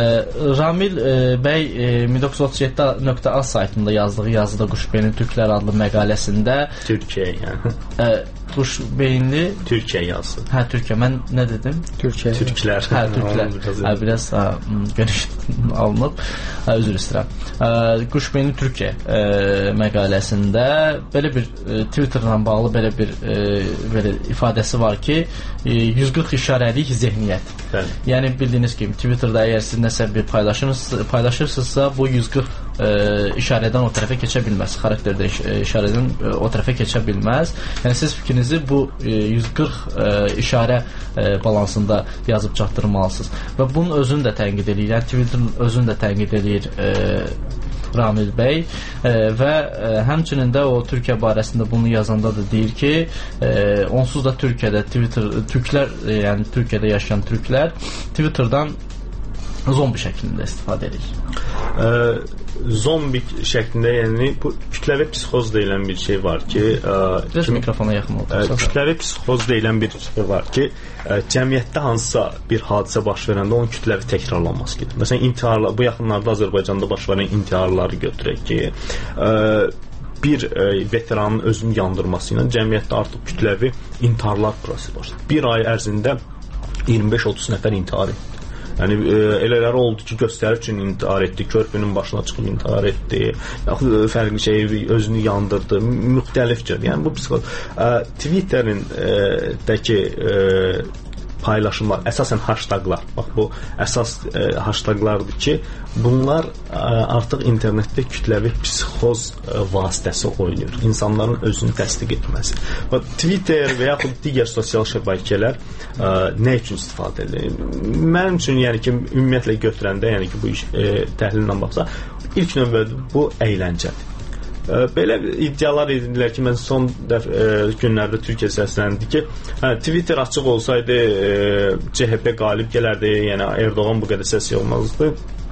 Ramil bəy min doqquz yüz otuz yeddi nöqtə az saytında yazdığı yazıda Quşbeyinli Türklər adlı məqaləsində Türkiyə, yəni Quşbeyinli Türkiyə yazdı. Hə, Türkiyə. Mən nə dedim? Türkiyə. Türklər. Hə, Türklər. Hə, biraz geniş alınıb. Hə, üzr istəyirəm. Quşbeyinli Türkiyə məqaləsində belə bir Twitterla bağlı belə bir belə ifadəsi var ki, yüz qırx işarəlik zehniyyət. Bəli. Yəni bildiyiniz kimi Twitterda əgər siz nəsə bir paylaşırsınızsa, paylaşırsınızsa bu yüz qırx e, işarədən o tərəfə keçə bilməz. Xarakterdə iş, işarədən e, o tərəfə keçə bilməz. Yəni siz fikrinizi bu e, yüz qırx e, işarə e, balansında yazıb çatdırmalısınız. Və bunun özünü də tənqid edir. Yəni Twitterin özünü də tənqid edir e, Ramil bəy e, və e, həmçinin də o Türkiyə barəsində bunu yazanda da deyir ki, e, onsuz da Türkiyədə Twitter türklər, e, yəni Türkiyədə yaşayan türklər Twitterdan zombi şəklində istifadə edir. Ə, zombi şəklində, yəni bu kütləvi psixoz deyilən bir şey var ki, ə, kim, mikrofona yaxın olursa. Kütləvi psixoz deyilən bir şey var ki, ə, cəmiyyətdə hansısa bir hadisə baş verəndə onun kütləvi təkrarlanması gedir. Məsələn, intiharlar, bu yaxınlarda Azərbaycanda baş verən intiharları götürək ki, ə, bir ə, veteranın özünü yandırması ilə cəmiyyətdə artıq kütləvi intiharlar prosesi başlayır. Bir ay ərzində iyirmi beş otuz nəfər intihar etdi. Yəni e, elələri oldu ki, göstərir üçün intihar etdi, körpünün başına çıxıb intihar etdi, yaxud fərqli şey özünü yandırdı, müxtəlif cür. Yəni bu psixoloji e, Twitterin e, dəki e, paylaşımlar, əsasən hashtaglar. Bax bu əsas e, hashtaglardır ki, bunlar e, artıq internetdə kütləvi psixoz e, vasitəsi oynayır. İnsanların özünü təsdiq etməsi. Bax Twitter və yaxud digər sosial şəbəkələr e, nə üçün istifadə edilir? Mənim üçün, yəni ki, ümumiyyətlə götürəndə, yəni ki, bu iş e, təhlillə baxsa, ilk növbədə bu əyləncədir. Belə iddialar edildilər ki, mən son dəf e, günlərdə Türkiyə səsləndi ki, hə, Twitter açıq olsaydı e, C H P qalib gələrdi, yəni Erdoğan bu qədər səs olmazdı.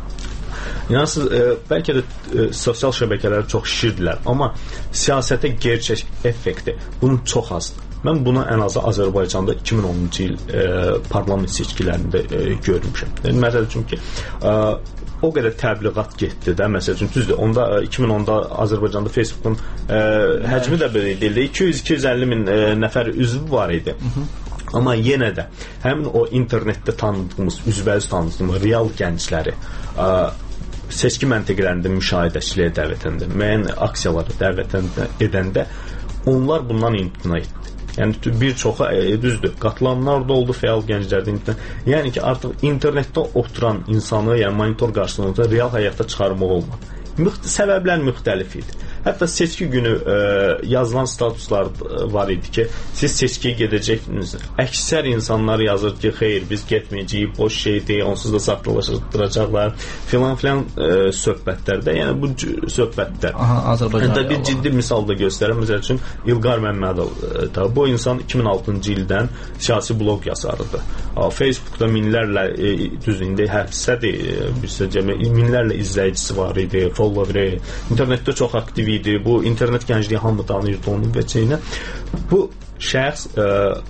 Yəni siz, e, bəlkə də e, sosial şəbəkələri çox şişirdilər, amma siyasətə gerçək effekti bunun çox azdır. Mən bunu ən azı Azərbaycanda iki min onuncu il e, parlament seçkilərində e, görmüşəm. Yəni, məsəl üçün ki, e, o qədər təbliğat getdi də, məsəl üçün düzdür, onda iki min onda Azərbaycanda Facebookun e, həcmi də belə deyildi. iki yüz iki yüz əlli min e, nəfər üzvü var idi. Hı -hı. Amma yenə də həmin o internetdə tanıdığımız, üzbəüz tanıdığımız real gəncləri e, seçki məntəqələrində müşahidəçiliyə dəvət edəndə, müəyyən aksiyalara dəvət edəndə onlar bundan imtina etdi. Yəni bir çoxu e, düzdür, qatılanlar da oldu, fəal gənclərdə imtina. Yəni ki, artıq internetdə oturan insanı, yəni monitor qarşısında real həyatda çıxarmaq olmadı. Müxt səbəblər müxtəlif idi. Hətta seçki günü e, yazılan statuslar var idi ki, siz seçkiyə gedəcəksiniz. Əksər insanlar yazır ki, xeyr, biz getməyəcəyik, boş şeydir, onsuz da saxtalaşdıracaqlar, filan filan e, söhbətlərdə, yəni bu söhbətlər. Aha, Azərbaycan. Hətta bir ciddi misal da göstərəm, məsəl üçün İlqar Məmmədov, e, bu insan iki min altıncı ildən siyasi blog yazarıdır. Facebookda minlərlə, e, düz indi həbsədir, e, minlərlə izləyicisi var idi, followeri, internetdə çox aktiv idi. Bu internet gəncliyi hamı tanıyırdı onun veçeyinə. Bu şəxs ə,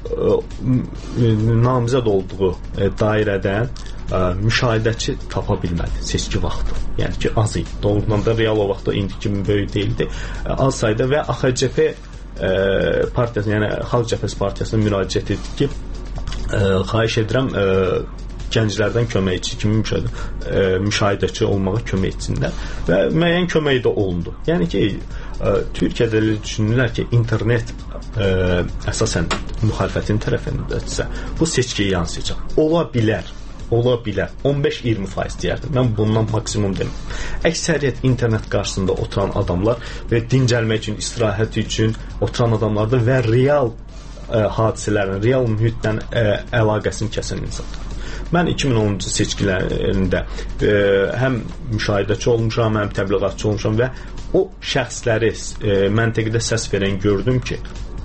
ə, namizəd olduğu ə, dairədən ə, müşahidəçi tapa bilmədi seçki vaxtı. Yəni ki, az idi. Doğrudan da real o vaxtda indi kimi böyük deyildi. Ə, az sayda və A X C P ə, partiyası, yəni Xalq Cəbhəsi partiyasına müraciət etdi ki, ə, xahiş edirəm ə, gənclərdən köməkçi kimi müşahidə, ə, müşahidəçi olmağa kömək etsinlər və müəyyən kömək də olundu. Yəni ki, ə, Türkiyədə düşünürlər ki, internet ə, əsasən müxalifətin tərəfindədirsə, bu seçkiyə yansıyacaq. Ola bilər. Ola bilər. on beş iyirmi faiz deyərdim. Mən bundan maksimum deməm. Əksəriyyət internet qarşısında oturan adamlar və dincəlmək üçün, istirahət üçün oturan adamlardır və real ə, hadisələrin, real mühitdən ə, əlaqəsini kəsən insanlar. Mən iki min onuncu seçkilərində ə, həm müşahidəçi olmuşam, həm təbliğatçı olmuşam və o şəxsləri ə, məntəqədə səs verən gördüm ki,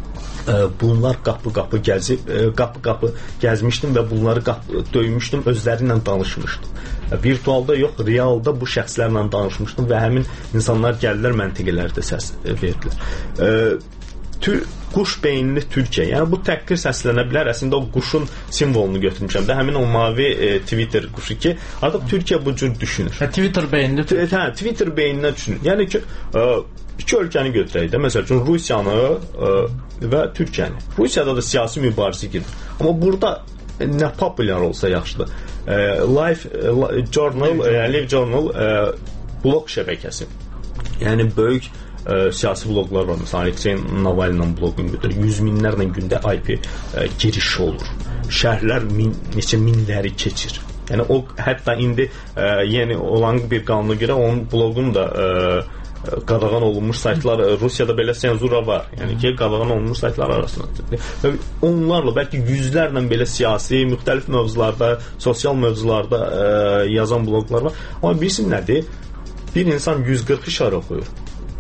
bunlar qapı-qapı gəzib, qapı-qapı gəzmişdim və bunları qapı, döymüşdüm, özləri ilə danışmışdım. Virtualda yox, realda bu şəxslərlə danışmışdım və həmin insanlar gəldilər, məntəqələrdə səs verdilər. Tür quş beyinli Türkiyə. Yəni bu təhqir səslənə bilər. Əslində o quşun simvolunu götürmüşəm də, həmin o mavi e, Twitter quşu ki, artıq Türkiyə bu cür düşünür. Hə, Twitter beyinli. Hə, Twitter beyninə düşünür. Yəni ki, e, iki ölkəni götürək də, məsəl üçün Rusiyanı e, və Türkiyəni. Rusiyada da siyasi mübarizə gedir. Amma burada e, nə populyar olsa yaxşıdır. E, Life e, Journal, e, Live Journal e, blog şəbəkəsi. Yəni böyük Ə, siyasi bloqlar var. Məsələn, Aleksey Navalny'nin bloqunu götür. yüz minlərlə gündə I P ə, girişi olur. Şərhlər min, neçə minləri keçir. Yəni o hətta indi ə, yeni olan bir qanuna görə onun bloqunu da ə, qadağan olunmuş saytlar, Rusiyada belə senzura var. Yəni ki, qadağan olunmuş saytlar arasında. Və onlarla bəlkə yüzlərlə belə siyasi, müxtəlif mövzularda, sosial mövzularda ə, yazan bloqlar var. Amma bilirsin nədir? Bir insan yüz qırx işarə oxuyur.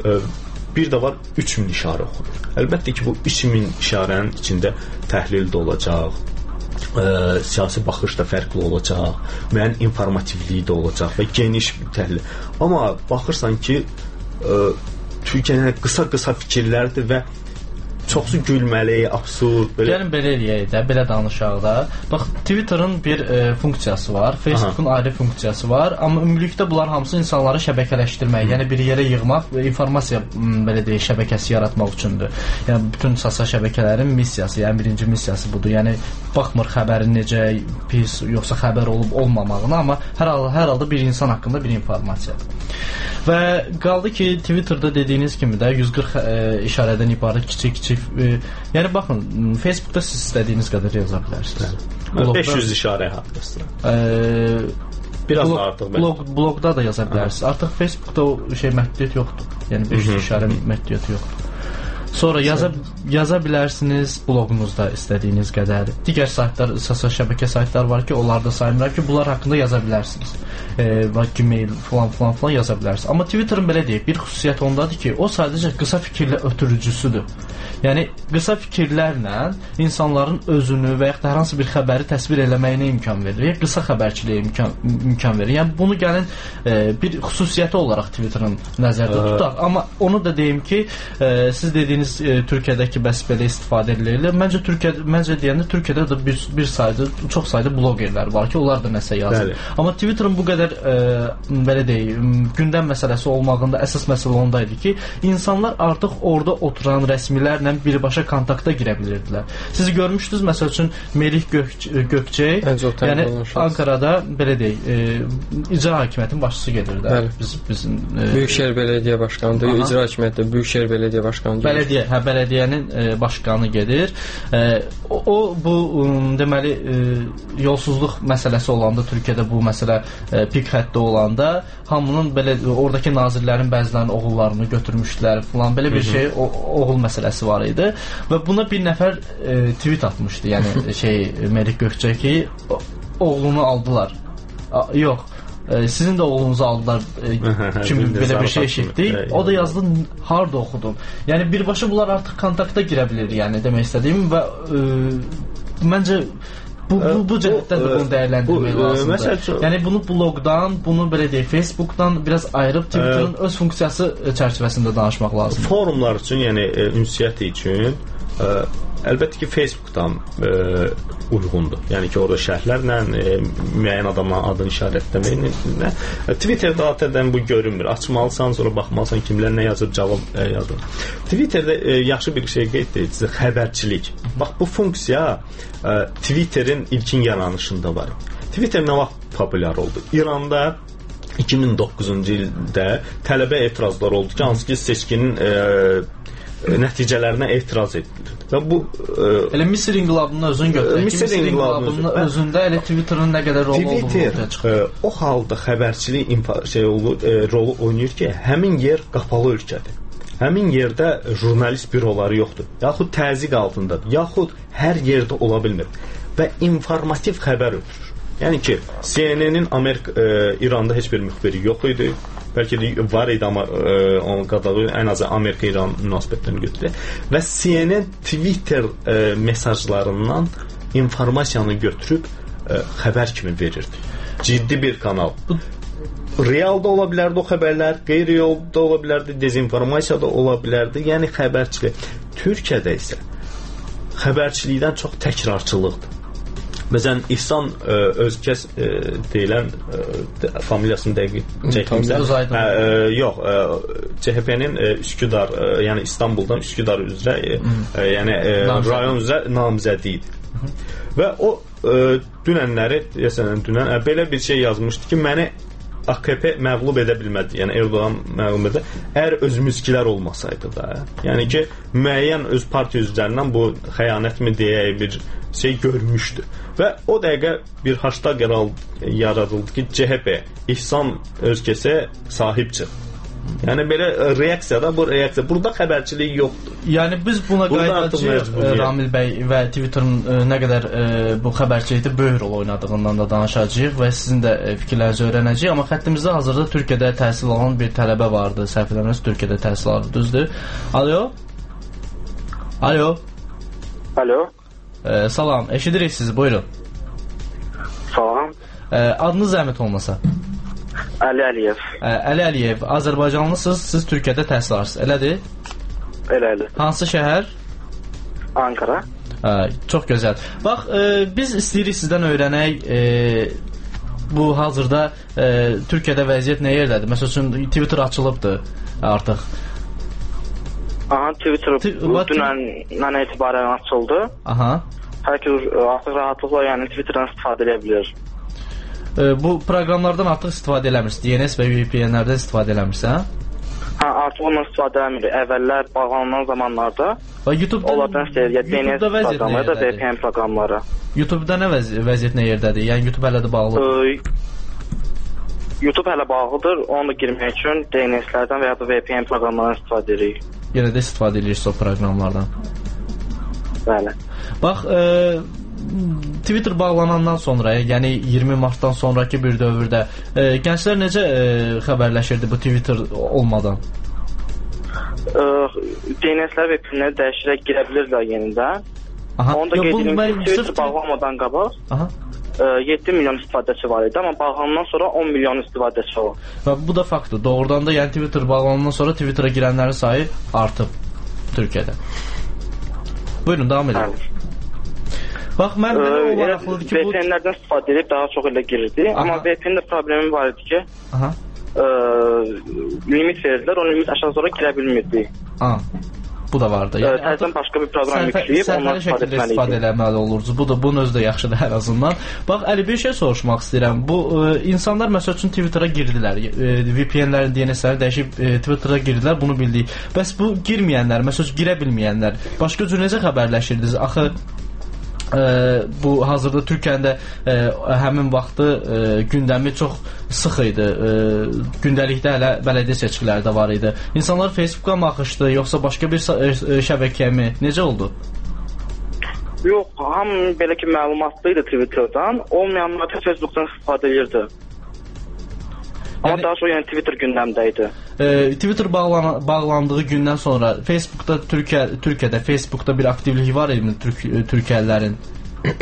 Bir də var üç min işarə oxuyur. Əlbəttə ki, bu üç min işarənin içində təhlil də olacaq, ə, siyasi baxış da fərqli olacaq, müəyyən informativliyi də olacaq və geniş bir təhlil. Amma baxırsan ki, ə, Türkiyənin qısa-qısa fikirlərdir və çoxsu gülməli, absurd. Belə... Gəlin belə eləyək də, belə danışaq da. Bax, Twitter'ın bir e, funksiyası var, Facebook'un Aha. ayrı funksiyası var, amma ümumilikdə bunlar hamısı insanları şəbəkələşdirmək, Hı. yəni bir yerə yığmaq və informasiya belə deyək, şəbəkəsi yaratmaq üçündür. Yəni bütün sosial şəbəkələrin missiyası, yəni birinci missiyası budur. Yəni baxmır xəbərin necə pis, yoxsa xəbər olub olmamağına, amma hər halda hər halda bir insan haqqında bir informasiyadır. Və qaldı ki, Twitter'da dediyiniz kimi də yüz qırx e, işarədən ibarət kiçik-kiçik e, yəni baxın, Facebook'da siz istədiyiniz qədər yaza bilərsiniz. Blogda, beş yüz işarə haqqında. E, Biraz blog, artıq. Blog, blogda da yaza bilərsiniz. Aha. Artıq Facebook'da o şey məhdudiyyət yoxdur. Yəni beş yüz işarə məhdudiyyəti yoxdur. Sonra yaza, yaza bilərsiniz bloqunuzda istədiyiniz qədər. Digər saytlar, sosial şəbəkə saytlar var ki, onlarda saymıram ki, bunlar haqqında yaza bilərsiniz. E, Gmail falan falan falan yaza bilərsiniz. Amma Twitter'ın belə deyək, bir xüsusiyyət ondadır ki, o sadəcə qısa fikirlə ötürücüsüdür. Yəni qısa fikirlərlə insanların özünü və yaxud da hər hansı bir xəbəri təsvir eləməyinə imkan verir. Qısa xəbərçiliyə imkan, imkan verir. Yəni bunu gəlin e, bir xüsusiyyəti olaraq Twitter'ın nəzərdə tutaq. Amma onu da deyim ki, e, siz dediyiniz e, Türkiyədəki bəs belə istifadə edilir. Məncə Türkiyə, məncə deyəndə Türkiyədə də bir, bir sayda, çox sayda blogerlər var ki, onlar da nəsə yazır. Bəli. Amma Twitter'ın bu qədər e, belə deyək, gündəm məsələsi olmağında əsas məsələ ondaydı ki, insanlar artıq orada oturan rəsmilərlə birbaşa kontakta girə bilirdilər. Siz görmüşdünüz, məsəl üçün Melih Gök, Gökçək, yəni Ankarada belə deyək, e, icra hakimiyyətinin başçısı gedirdi. Biz, bizim e, Büyükşehir Belediyə Başkanıdır, Aha. icra hakimiyyəti Büyükşehir Belediyə Başkanı. Belediyə, hə, bələdiyyənin e, başqanı gedir. E, o, o bu um, deməli e, yolsuzluq məsələsi olanda, Türkiyədə bu məsələ e, pik həddə olanda hamının belə oradakı nazirlərin bəzilərinin oğullarını götürmüşdülər falan, belə bir Hı -hı. şey o, oğul məsələsi var idi və buna bir nəfər e, tweet atmışdı. Yəni şey Melih Gökçək ki, oğlunu aldılar. A, yox. E, sizin də oğlunuzu aldılar e, kimi belə bir şey eşitdik. O da yazdı, harda oxudum. Yəni birbaşa bunlar artıq kontakta girə bilir, yəni demək istədiyim və e, məncə Bu bu, bu cəhətdən də bunu dəyərləndirmək bu, lazımdır. Üçün, yəni bunu bloqdan, bunu belə deyək, Facebookdan biraz ayırıb Twitterin ə, öz funksiyası çərçivəsində danışmaq lazımdır. Forumlar üçün, yəni ə, ünsiyyət üçün ə, əlbəttə ki, Facebookdan ə, uyğundur. Yəni ki, orada şərhlərlə ə, müəyyən adamların adını işarətləməklə. Twitterdə adətən bu görünmür. Açmalısan, sonra baxmalısan kimlər nə yazıb, cavab ə, yazır. Twitterdə ə, yaxşı bir şey qeyd edici, xəbərçilik. Bax, bu funksiya ə, Twitterin ilkin yaranışında var. Twitter nə vaxt populyar oldu? İranda iki min doqquzuncu ildə tələbə etirazlar oldu ki, hansı ki, seçkinin ə, nəticələrinə etiraz edilir. Və bu ə, elə Misir inqilabının özünü götürək. Misir inqilabının özündə elə Twitterin nə qədər rolu olduğunu ortaya çıxır. O halda xəbərçilik şey olur, ə, rolu oynayır ki, həmin yer qapalı ölkədir. Həmin yerdə jurnalist büroları yoxdur. Yaxud təzyiq altındadır. Yaxud hər yerdə ola bilmir. Və informativ xəbər ötürür. Yəni ki, C N N-in Amerika, ə, İranda heç bir müxbiri yox idi. Bəlkə də var idi, amma ə, onun qadağı ən azı Amerika-İran münasibətlərini götürür. Və C N N Twitter ə, mesajlarından informasiyanı götürüb ə, xəbər kimi verirdi. Ciddi bir kanal. Real da ola bilərdi o xəbərlər, qeyri-real da ola bilərdi, dezinformasiya da ola bilərdi. Yəni xəbərçilik. Türkiyədə isə xəbərçilikdən çox təkrarçılıqdır. Məsələn, İhsan ə, Özkəs ə, deyilən ə, familiyasını dəqiq çəkimsə, ə, ə, yox, ə, C H P-nin ə, Üsküdar, ə, yəni İstanbuldan Üsküdar üzrə, ə, yəni ə, rayon üzrə namizədi idi. Hı. Və o ə, dünənləri, deyəsən, dünən ə, belə bir şey yazmışdı ki, məni A K P məğlub edə bilmədi. Yəni Erdoğan məğlub edə. Əgər özümüzkilər olmasaydı da, yəni ki, müəyyən öz partiya üzvlərindən bu xəyanətmi deyək bir şey görmüşdü. Və o dəqiqə bir hashtag yaradıldı ki, C H P İhsan Özkəsə sahib çıx. Yəni belə reaksiyada bu reaksiya burada xəbərçilik yoxdur. Yəni biz buna qayıdacağıq Ramil bəy və Twitterin ə, nə qədər ə, bu xəbərçilikdə böyük rol oynadığından da danışacağıq və sizin də fikirlərinizi öyrənəcəyik. Amma xəttimizdə hazırda Türkiyədə təhsil alan bir tələbə vardı. Səhv eləmirəmsə Türkiyədə təhsil alır, düzdür? Alo? Alo? Alo? Ə, salam, eşidirik sizi, buyurun. Salam. Ə, adınız zəhmət olmasa? Əli Əliyev. Ə, Əli Əliyev, Azərbaycanlısınız, siz Türkiyədə təhsil alırsınız, elədir? Elə, elə. Hansı şəhər? Ankara. Ə, çox gözəl. Bax, ə, biz istəyirik sizdən öyrənək, ə, bu hazırda ə, Türkiyədə vəziyyət nə yerdədir? Məsəl üçün Twitter açılıbdır artıq. Aha, Twitter dünəndən etibarən açıldı. Aha. Hər ki, artıq rahatlıqla yəni Twitterdən istifadə edə bilir. Bu proqramlardan artıq istifadə eləmirsiniz. D N S və V P N-lərdən istifadə eləmirsən? Hə, artıq ondan istifadə eləmirik. Əvvəllər bağlanan zamanlarda YouTube-da onlardan istəyir. D N S proqramları da V P N proqramları. YouTube-da nə vəzi vəziyyət nə yerdədir? Yəni YouTube hələ də bağlıdır. YouTube hələ bağlıdır. Onu da girmək üçün D N S-lərdən və ya da V P N proqramlarından istifadə edirik. Yenə də istifadə edirsiniz o proqramlardan. Bəli. Bax, e, Twitter bağlanandan sonra, yəni iyirmi martdan sonraki bir dövrdə e, gənclər necə e, xəbərləşirdi bu Twitter olmadan? E, D N S-lər və V P N-ləri dəyişərək girə bilirlər yenidən. Aha. Onu da qeyd edim ki, Twitter bağlanmadan qabaq Aha. yeddi milyon istifadəçi var idi, amma bağlanandan sonra on milyon istifadəçi var. Və bu da faktdır. Doğrudan da yəni Twitter bağlanandan sonra Twitter'a girənlərin sayı artıb Türkiyədə. Buyurun, davam edin. Bax, mən belə o maraqlıdır ki, V P N-lərdən istifadə edib daha çox elə girirdi. Aha. Amma V P N-də problemi var idi ki, Aha. Ə, limit verdilər, o limit aşağı sonra girə bilmirdi. Ha. Bu da vardı. Yəni təzədən başqa bir proqram yükləyib ondan istifadə etməliydik. istifadə eləməli olurdu. Bu da bunun özü də yaxşıdır hər azından. Bax, Əli, bir şey soruşmaq istəyirəm. Bu ə, insanlar məsəl üçün Twitter'a girdilər. Ə, V P N-lərin D N S-ləri dəyişib ə, Twitter'a girdilər, bunu bildik. Bəs bu girməyənlər, məsəl üçün girə bilməyənlər başqa cür necə xəbərləşirdiniz? Axı ə, bu hazırda Türkiyədə ə, həmin vaxtı ə, gündəmi çox sıx idi. Ə, gündəlikdə hələ bələdiyyə seçkiləri də var idi. İnsanlar Facebook'a mı axışdı, yoxsa başqa bir şəbəkəyə mi? Necə oldu? Yox, hamı belə ki məlumatlı idi Twitter'dan. Olmayanlar da Facebook'dan istifadə edirdi. Amma yəni, daha sonra yəni Twitter gündəmdə idi. E, Twitter bağlan bağlandığı gündən sonra Facebook'da Türkiyə Türkiyədə Facebook'da bir aktivlik var idi Türk Türkiyəlilərin.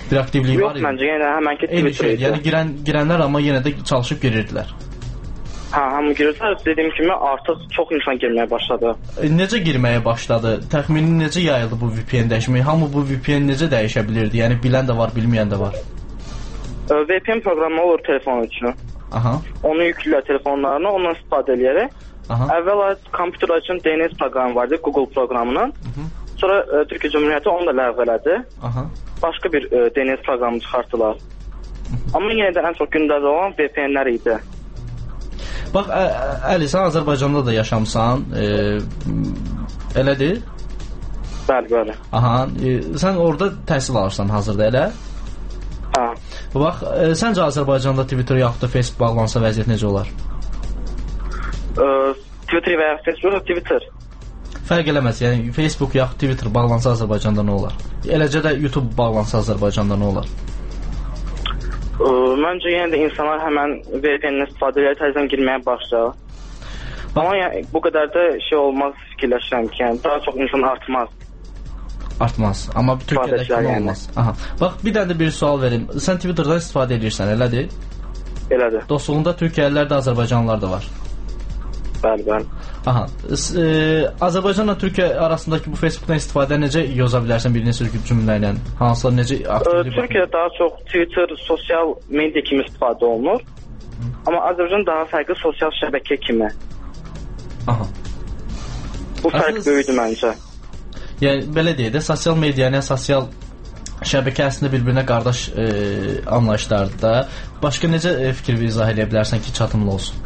Bir aktivlik Yox, var idi? Yox, məncə yenə həmənki Twitter idi. Yəni girən, girənlər amma yenə də çalışıb girirdilər. Hə, hamı girirlər. Dediyim kimi artıq çox insan girməyə başladı. E, necə girməyə başladı? Təxmini necə yayıldı bu V P N dəyişməyi? Hamı bu V P N necə dəyişə bilirdi? Yəni bilən də var, bilməyən də var. V P N proqramı olur telefon üçün. Aha. Onu yükləyirlər telefonlarına, ondan istifadə edərək. Əvvəla kompüterlər üçün D N S proqramı vardı, Google proqramının. Sonra e, Türkiyə Cümhuriyyəti onu da ləğv elədi. Aha. Başqa bir e, D N S proqramı çıxartdılar. Amma yenə də ən çox gündəlik olan V P N'lər idi. Bax, Əli, sən Azərbaycanda da yaşamısan, e, elədir? Bəli, bəli. Aha, e, sən orada təhsil alırsan hazırda, elə? Hə. Bax, e, səncə Azərbaycanda Twitter yaxud da Facebook bağlansa vəziyyət necə olar? E, Twitter və ya Facebook, Twitter. Fərq eləməz, yəni Facebook yaxud Twitter bağlansa Azərbaycanda nə olar? Eləcə də YouTube bağlansa Azərbaycanda nə olar? Ə, məncə yenə də insanlar həmən V P N-dən istifadə edərək təzədən girməyə başlayır. Amma yəni, bu qədər də şey olmaz fikirləşirəm ki, yəni daha çox insan artmaz. Artmaz, amma Türkiyədəki yəni. Olmaz. Aha. Bax, bir dənə də bir sual verim. Sən Twitterdan istifadə edirsən, elədir? Elədir. Dostluğunda Türkiyəlilər də, Azərbaycanlılar da var. Bəli, bəli. Aha. E, Azərbaycanla Türkiyə arasındakı bu Facebookdan istifadə necə yoza bilərsən bir neçə cümlə ilə? Hansılar necə aktivlik? Türkiyədə daha çox Twitter sosial media kimi istifadə olunur. Hı. Amma Azərbaycan daha fərqli sosial şəbəkə kimi. Aha. Bu fərq Əsas... böyüdür məncə. Yəni belə deyək də, sosial medianı, sosial şəbəkə əslində bir-birinə qardaş e, anlayışlardır da. Başqa necə e, fikir izah edə bilərsən ki, çatımlı olsun?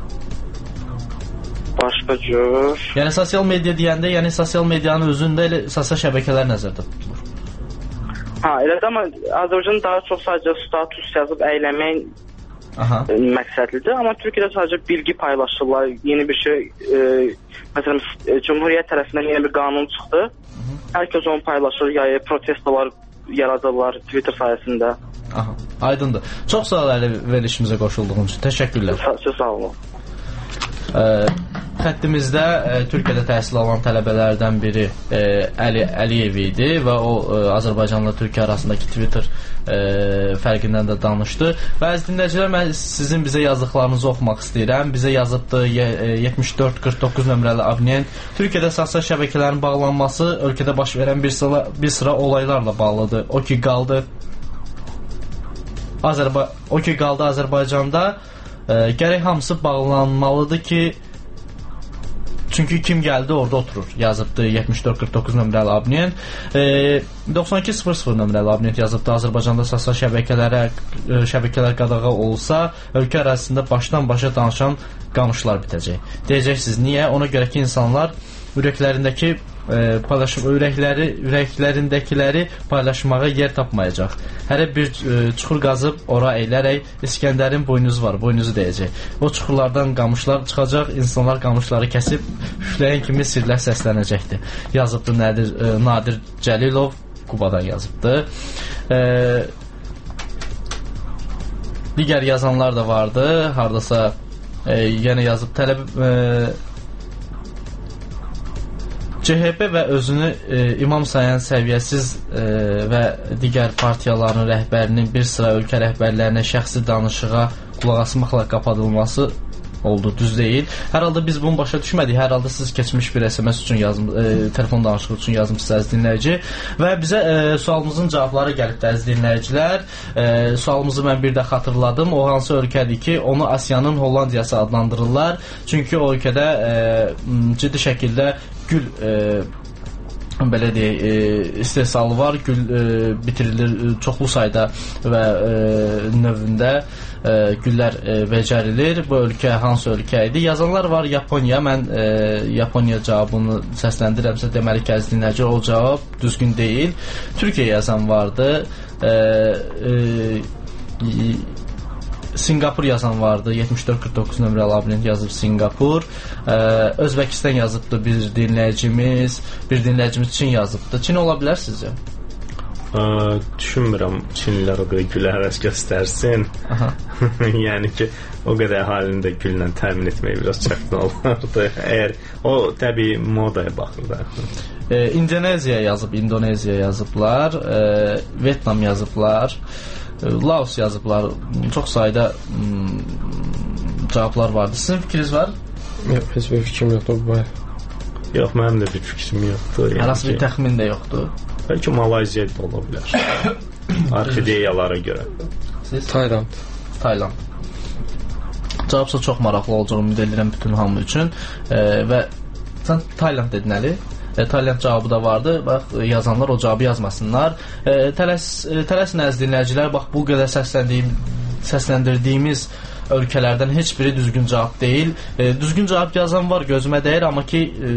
Başqa cür. Yəni sosial media deyəndə, yəni sosial medianın özündə elə sosial şəbəkələr nəzərdə tutulur. Ha, elədir, amma Azərbaycan daha çox sadəcə status yazıb əyləmək Aha. məqsədlidir, amma Türkiyədə sadəcə bilgi paylaşırlar, yeni bir şey, e, məsələn, Cümhuriyyət tərəfindən yeni bir qanun çıxdı. Hı -hı. Hər kəs onu paylaşır, yayı protestolar yaradırlar Twitter sayəsində. Aha, aydındır. Çox sağ ol Əli, verilişimizə qoşulduğun üçün. Təşəkkürlər. Çox sağ olun. Ə, xəttimizdə ə, Türkiyədə təhsil alan tələbələrdən biri ə, Əli Əliyev idi və o ə, Azərbaycanla Türkiyə arasındakı Twitter ə, fərqindən də danışdı. Və əziz dinləyicilər, mən sizin bizə yazdıqlarınızı oxumaq istəyirəm. Bizə yazıbdı yetmiş dörd qırx doqquz nömrəli abonent. Türkiyədə sosial şəbəkələrin bağlanması ölkədə baş verən bir sıra, bir sıra olaylarla bağlıdır. O ki qaldı Azərba o ki qaldı Azərbaycanda Ə, gərək hamısı bağlanmalıdır ki, çünki kim gəldi orada oturur, yazıbdı yetmiş dörd qırx doqquz nömrəli abonent. E, doxsan iki sıfır sıfır nömrəli abonent yazıbdı, Azərbaycanda sosial şəbəkələrə şəbəkələr qadağa olsa, ölkə ərazisində başdan başa danışan qamışlar bitəcək. Deyəcəksiniz, niyə? Ona görə ki, insanlar ürəklərindəki e, paylaşım ürəkləri ürəklərindəkiləri paylaşmağa yer tapmayacaq. Hərə bir e, çuxur qazıb ora eylərək İskəndərin boynuzu var, boynuzu deyəcək. O çuxurlardan qamışlar çıxacaq, insanlar qamışları kəsib üfləyən kimi sirlər səslənəcəkdir. Yazıbdı Nadir, e, Nadir Cəlilov, Qubadan yazıbdı. E, digər yazanlar da vardı. Hardasa e, yenə yazıb tələb e, C H P və özünü e, imam sayan səviyyəsiz e, və digər partiyaların rəhbərinin bir sıra ölkə rəhbərlərinə şəxsi danışığa qulaq asmaqla qapadılması oldu, düz deyil. Hər halda biz bunu başa düşmədik. Hər halda siz keçmiş bir S M S üçün yazım, e, telefon danışığı üçün yazmısınız əziz dinləyici və bizə e, sualımızın cavabları gəlibdi əziz dinləyicilər. E, sualımızı mən bir də xatırladım. O hansı ölkədir ki, onu Asiyanın Hollandiyası adlandırırlar. Çünki o ölkədə e, ciddi şəkildə gül e, belə deyək, e, istehsalı var, gül e, bitirilir çoxlu sayda və e, növündə e, güllər e, becərilir. Bu ölkə hansı ölkə idi? Yazanlar var Yaponiya. Mən e, Yaponiya cavabını səsləndirəmsə, deməli ki, əziz dinləyici, o cavab düzgün deyil. Türkiyə yazan vardı. E, e, Singapur yazan vardı. yetmiş dörd qırx doqquz nömrəli abonent yazıb Singapur. Ee, Özbəkistan yazıbdı bir dinləyicimiz. Bir dinləyicimiz Çin yazıbdı. Çin ola bilər sizcə? Ə, düşünmürəm Çinlilər o qədər gülə həvəs göstərsin. Yəni ki, o qədər əhalini də güllə təmin etmək biraz çətin olardı. Əgər o təbii modaya baxır da. e, İndoneziya yazıb, İndoneziya yazıblar, e, Vyetnam yazıblar, e, Laos yazıblar. Çox sayda m, cavablar vardı. Sizin fikriniz var? Yox, heç bir fikrim yoxdur bu barədə. Yox, mənim də bir fikrim yoxdur. Yəni hansı bir təxmin də yoxdur. Bəlkə Malayziya da ola bilər. Orxideyalara görə. Siz? Tayland. Tayland. Cavabsa çox maraqlı olacaq, ümid edirəm bütün hamı üçün. E, və sən Tayland dedin, Əli. E, Tayland cavabı da vardı. Bax, yazanlar o cavabı yazmasınlar. E, tələs, e, tələsin əziz dinləyicilər, bax bu qədər səsləndiyim, səsləndirdiyimiz ölkələrdən heç biri düzgün cavab deyil. E, düzgün cavab yazan var, gözümə dəyir, amma ki e,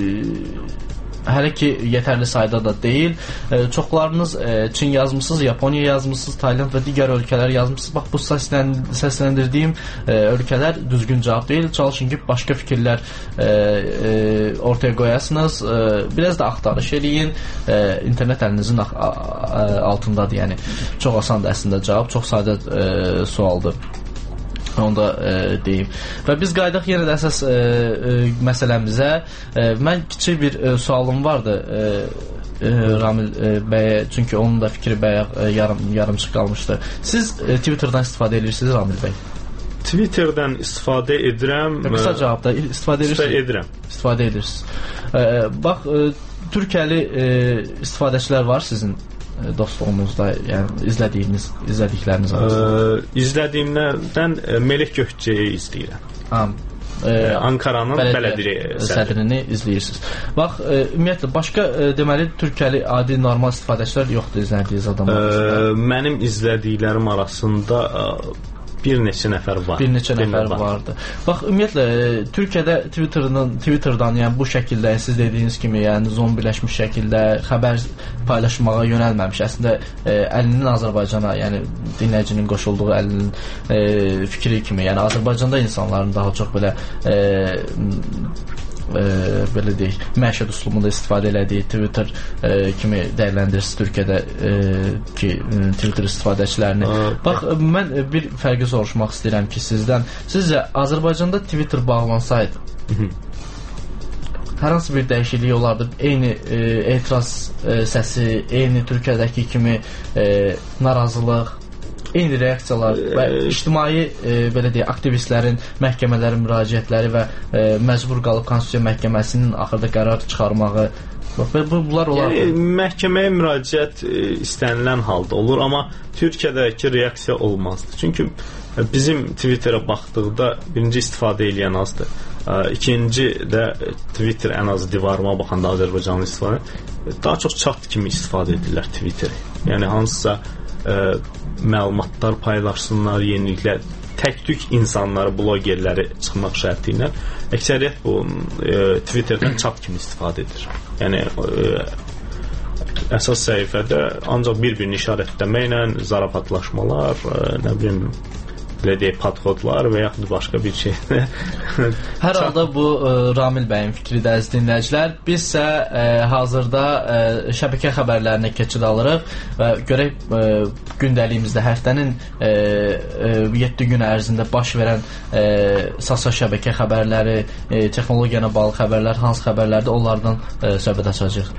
hələ ki yetərli sayda da deyil. E, çoxlarınız e, Çin yazmısınız, Yaponiya yazmısınız, Tayland və digər ölkələr yazmısınız. Bax bu səslən, səsləndirdiyim e, ölkələr düzgün cavab deyil. Çalışın ki başqa fikirlər e, e, ortaya qoyasınız. E, biraz da axtarış eləyin. E, internet əlinizin altındadır. Yəni çox asandır əslində cavab. Çox sadə e, sualdır. Onu da e, deyim. Və biz qaydaq yenə də əsas e, e, məsələmizə. E, mən kiçik bir e, sualım vardı e, e, Ramil e, bəyə, çünki onun da fikri bəyə e, yarım, yarımçıq qalmışdı. Siz e, Twitter'dan istifadə edirsiniz, Ramil bəy? Twitter'dan istifadə edirəm. Qısa cavabda istifadə edirsiniz? İstifadə edirəm. İstifadə edirsiniz. E, bax, e, Türkiyəli e, istifadəçilər var sizin dostluğumuzda, yəni izlədiyiniz, izlədikləriniz arasında? İzlədiyimlərdən Melek Gökçeyi izləyirəm. Ha, e, Ankaranın bələdiyyə sədrini izləyirsiniz. Bax, e, ümumiyyətlə başqa e, deməli Türkiyəli adi normal istifadəçilər yoxdur izlədiyiniz adamlar arasında? Mənim izlədiklərim arasında bir neçə nəfər var. Bir neçə nəfər var. vardı. Bax, ümumiyyətlə Türkiyədə Twitter'dan, Twitter'dan yəni bu şəkildə, siz dediyiniz kimi, yəni zombiləşmiş şəkildə xəbər paylaşmağa yönəlməmiş. Əslində e, əlinin Azərbaycana, yəni dinləyicinin qoşulduğu əlinin e, fikri kimi, yəni Azərbaycanda insanların daha çox belə e, e, belə deyək, məişət üslubunda istifadə elədiyi Twitter e, kimi dəyərləndirirsiniz Türkiyədə e, ki, Twitter istifadəçilərini. Bax, mən bir fərqi soruşmaq istəyirəm ki, sizdən. Sizcə Azərbaycanda Twitter bağlansaydı hər hansı bir dəyişiklik olardı? Eyni e, etiraz e, səsi, eyni Türkiyədəki kimi e, narazılıq, eyni reaksiyalar və ictimai e, belə deyək, aktivistlərin məhkəmələrin müraciətləri və e, məcbur qalıb Konstitusiya Məhkəməsinin axırda qərar çıxarmağı, bunlar olar. Yəni, məhkəməyə müraciət e, istənilən halda olur, amma Türkiyədəki reaksiya olmazdı. Çünki bizim Twitter'a baxdıqda birinci istifadə edən azdır. İkinci də Twitter ən az divarıma baxanda Azərbaycanlı istifadə daha çox chat kimi istifadə edirlər Twitter. Yəni hansısa ə, məlumatlar paylaşsınlar, yeniliklər, tək-tük insanları, blogerləri çıxmaq şərti ilə əksəriyyət bu ə, Twitterdən chat kimi istifadə edir. Yəni ə, əsas səhifədə ancaq bir-birini işarətləməklə zarafatlaşmalar, ə, nə bilim belə deyək, podxodlar və yaxud başqa bir şey. Hər halda bu ə, Ramil bəyin fikridir, əziz dinləyicilər. Biz isə ə, hazırda ə, şəbəkə xəbərlərinə keçid alırıq və görək ə, gündəliyimizdə həftənin ə, ə, yeddi gün ərzində baş verən ə, sosial şəbəkə xəbərləri, ə, texnologiyana bağlı xəbərlər, hansı xəbərlərdir, onlardan ə, söhbət açacağıq.